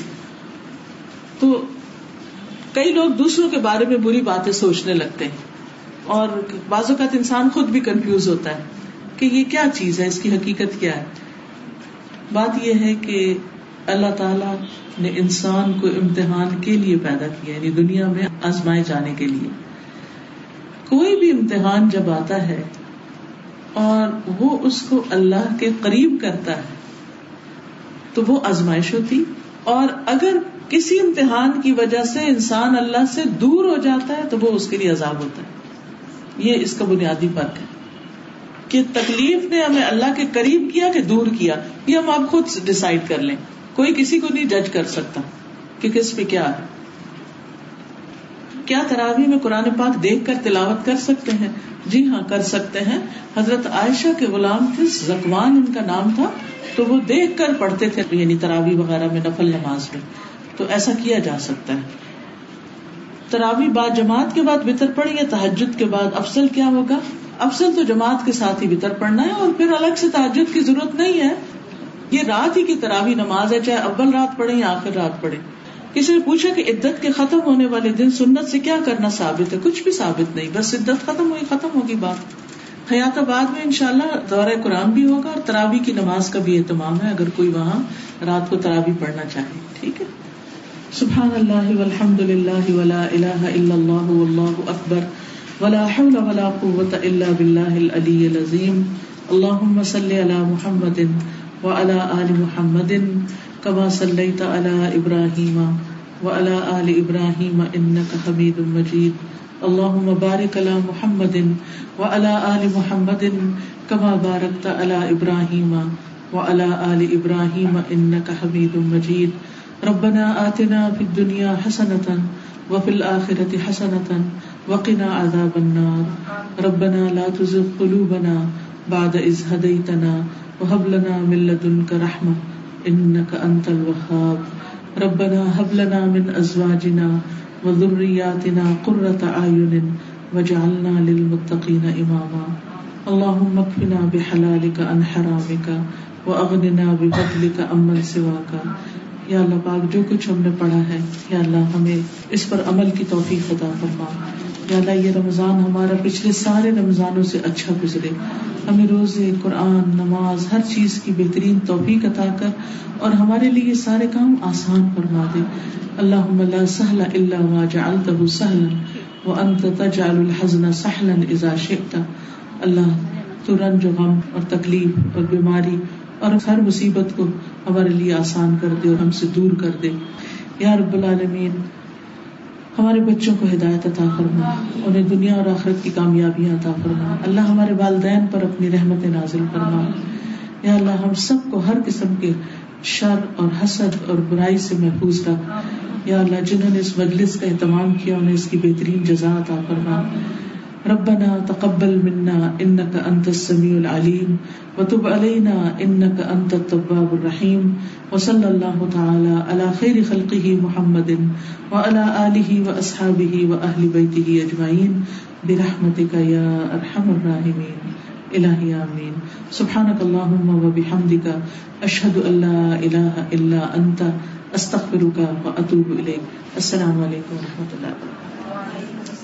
تو کئی لوگ دوسروں کے بارے میں بری باتیں سوچنے لگتے ہیں اور بعض اوقات انسان خود بھی کنفیوز ہوتا ہے کہ یہ کیا چیز ہے، اس کی حقیقت کیا ہے. بات یہ ہے کہ اللہ تعالیٰ نے انسان کو امتحان کے لیے پیدا کیا، یعنی دنیا میں آزمائے جانے کے لیے. کوئی بھی امتحان جب آتا ہے اور وہ اس کو اللہ کے قریب کرتا ہے تو وہ آزمائش ہوتی، اور اگر کسی امتحان کی وجہ سے انسان اللہ سے دور ہو جاتا ہے تو وہ اس کے لیے عذاب ہوتا ہے. یہ اس کا بنیادی فرق ہے کہ تکلیف نے ہمیں اللہ کے قریب کیا کہ دور کیا، یہ ہم آپ خود ڈیسائیڈ کر لیں. کوئی کسی کو نہیں جج کر سکتا کہ کس پہ کیا ہے. کیا تراویح میں قرآن پاک دیکھ کر تلاوت کر سکتے ہیں؟ جی ہاں کر سکتے ہیں. حضرت عائشہ کے غلام تھے، زکوان ان کا نام تھا، تو وہ دیکھ کر پڑھتے تھے یعنی تراویح وغیرہ میں، نفل نماز میں، تو ایسا کیا جا سکتا ہے. تراویح بعد جماعت کے بعد وتر پڑھ یا تہجد کے بعد افضل کیا ہوگا؟ افضل تو جماعت کے ساتھ ہی وتر پڑھنا ہے اور پھر الگ سے تہجد کی ضرورت نہیں ہے. یہ رات ہی کی تراویح نماز ہے، چاہے اول رات پڑھیں یا آخر رات پڑھیں. کسی نے پوچھا کہ عدت کے ختم ہونے والے دن سنت سے کیا کرنا ثابت ہے؟ کچھ بھی ثابت نہیں، بس عدت ختم ہوئی ختم ہوگی بات. حیات آباد میں انشاءاللہ دورہ قرآن بھی ہوگا اور تراویح کی نماز کا بھی اہتمام ہے اگر کوئی وہاں رات کو تراویح پڑھنا چاہے. ٹھیک ہے. سبحان اللہ والحمد للہ ولا الہ الا اللہ واللہ اکبر ولا حول ولا قوة الا باللہ العلی العظیم. اللہم صلی علی محمد وعلى آل محمد كما صليت على إبراهيم وعلى آل إبراهيم إنك حميد مجيد. اللهم بارك على محمد وعلى آل محمد كما باركت على إبراهيم وعلى آل إبراهيم إنك حميد مجيد. ربنا آتنا في الدنيا حسنة وفي الآخرة حسنة وقنا عذاب النار. ربنا لا تزغ قلوبنا بعد إذ هديتنا وهب لنا من لدنك رحمة إنك أنت الوهاب. ربنا هب لنا من أزواجنا وذرياتنا قرة أعين واجعلنا للمتقين إماما. اللهم اكفنا بحلالك عن حرامك وأغننا بفضلك عمن سواك. یا اللہ پاک جو کچھ ہم نے پڑھا ہے یا اللہ ہمیں اس پر عمل کی توفیق عطا فرما. یا اللہ یہ رمضان ہمارا پچھلے سارے رمضانوں سے اچھا گزرے. ہمیں روزے، قرآن، نماز، ہر چیز کی بہترین توفیق عطا کر اور ہمارے لیے یہ سارے کام آسان فرما دے. اللہم لا سہل الا ما جعلته سہلا وانت تجعل الحزن سہلا اذا شئت. اللہ تو رنج و غم اور تکلیف اور بیماری اور ہر مصیبت کو ہمارے لیے آسان کر دے اور ہم سے دور کر دے. یا رب العالمین ہمارے بچوں کو ہدایت عطا فرما، انہیں دنیا اور آخرت کی کامیابیاں عطا فرما. اللہ ہمارے والدین پر اپنی رحمت نازل فرما. یا اللہ ہم سب کو ہر قسم کے شر اور حسد اور برائی سے محفوظ رکھ. یا اللہ جنہوں نے اس مجلس کا اہتمام کیا انہیں اس کی بہترین جزا عطا فرما. ربنا تقبل منا انك انت السميع العليم وتب علينا انك انت التواب الرحيم. وصلى الله تعالى على خير خلقه محمد وعلى آله واصحابه واهل بيته اجمعين برحمتك يا ارحم الراحمين. الہی آمین. سبحانك اللهم وبحمدك اشهد ان لا اله الا انت استغفرك واتوب اليك. السلام علیکم ورحمۃ اللہ وبرکاتہ.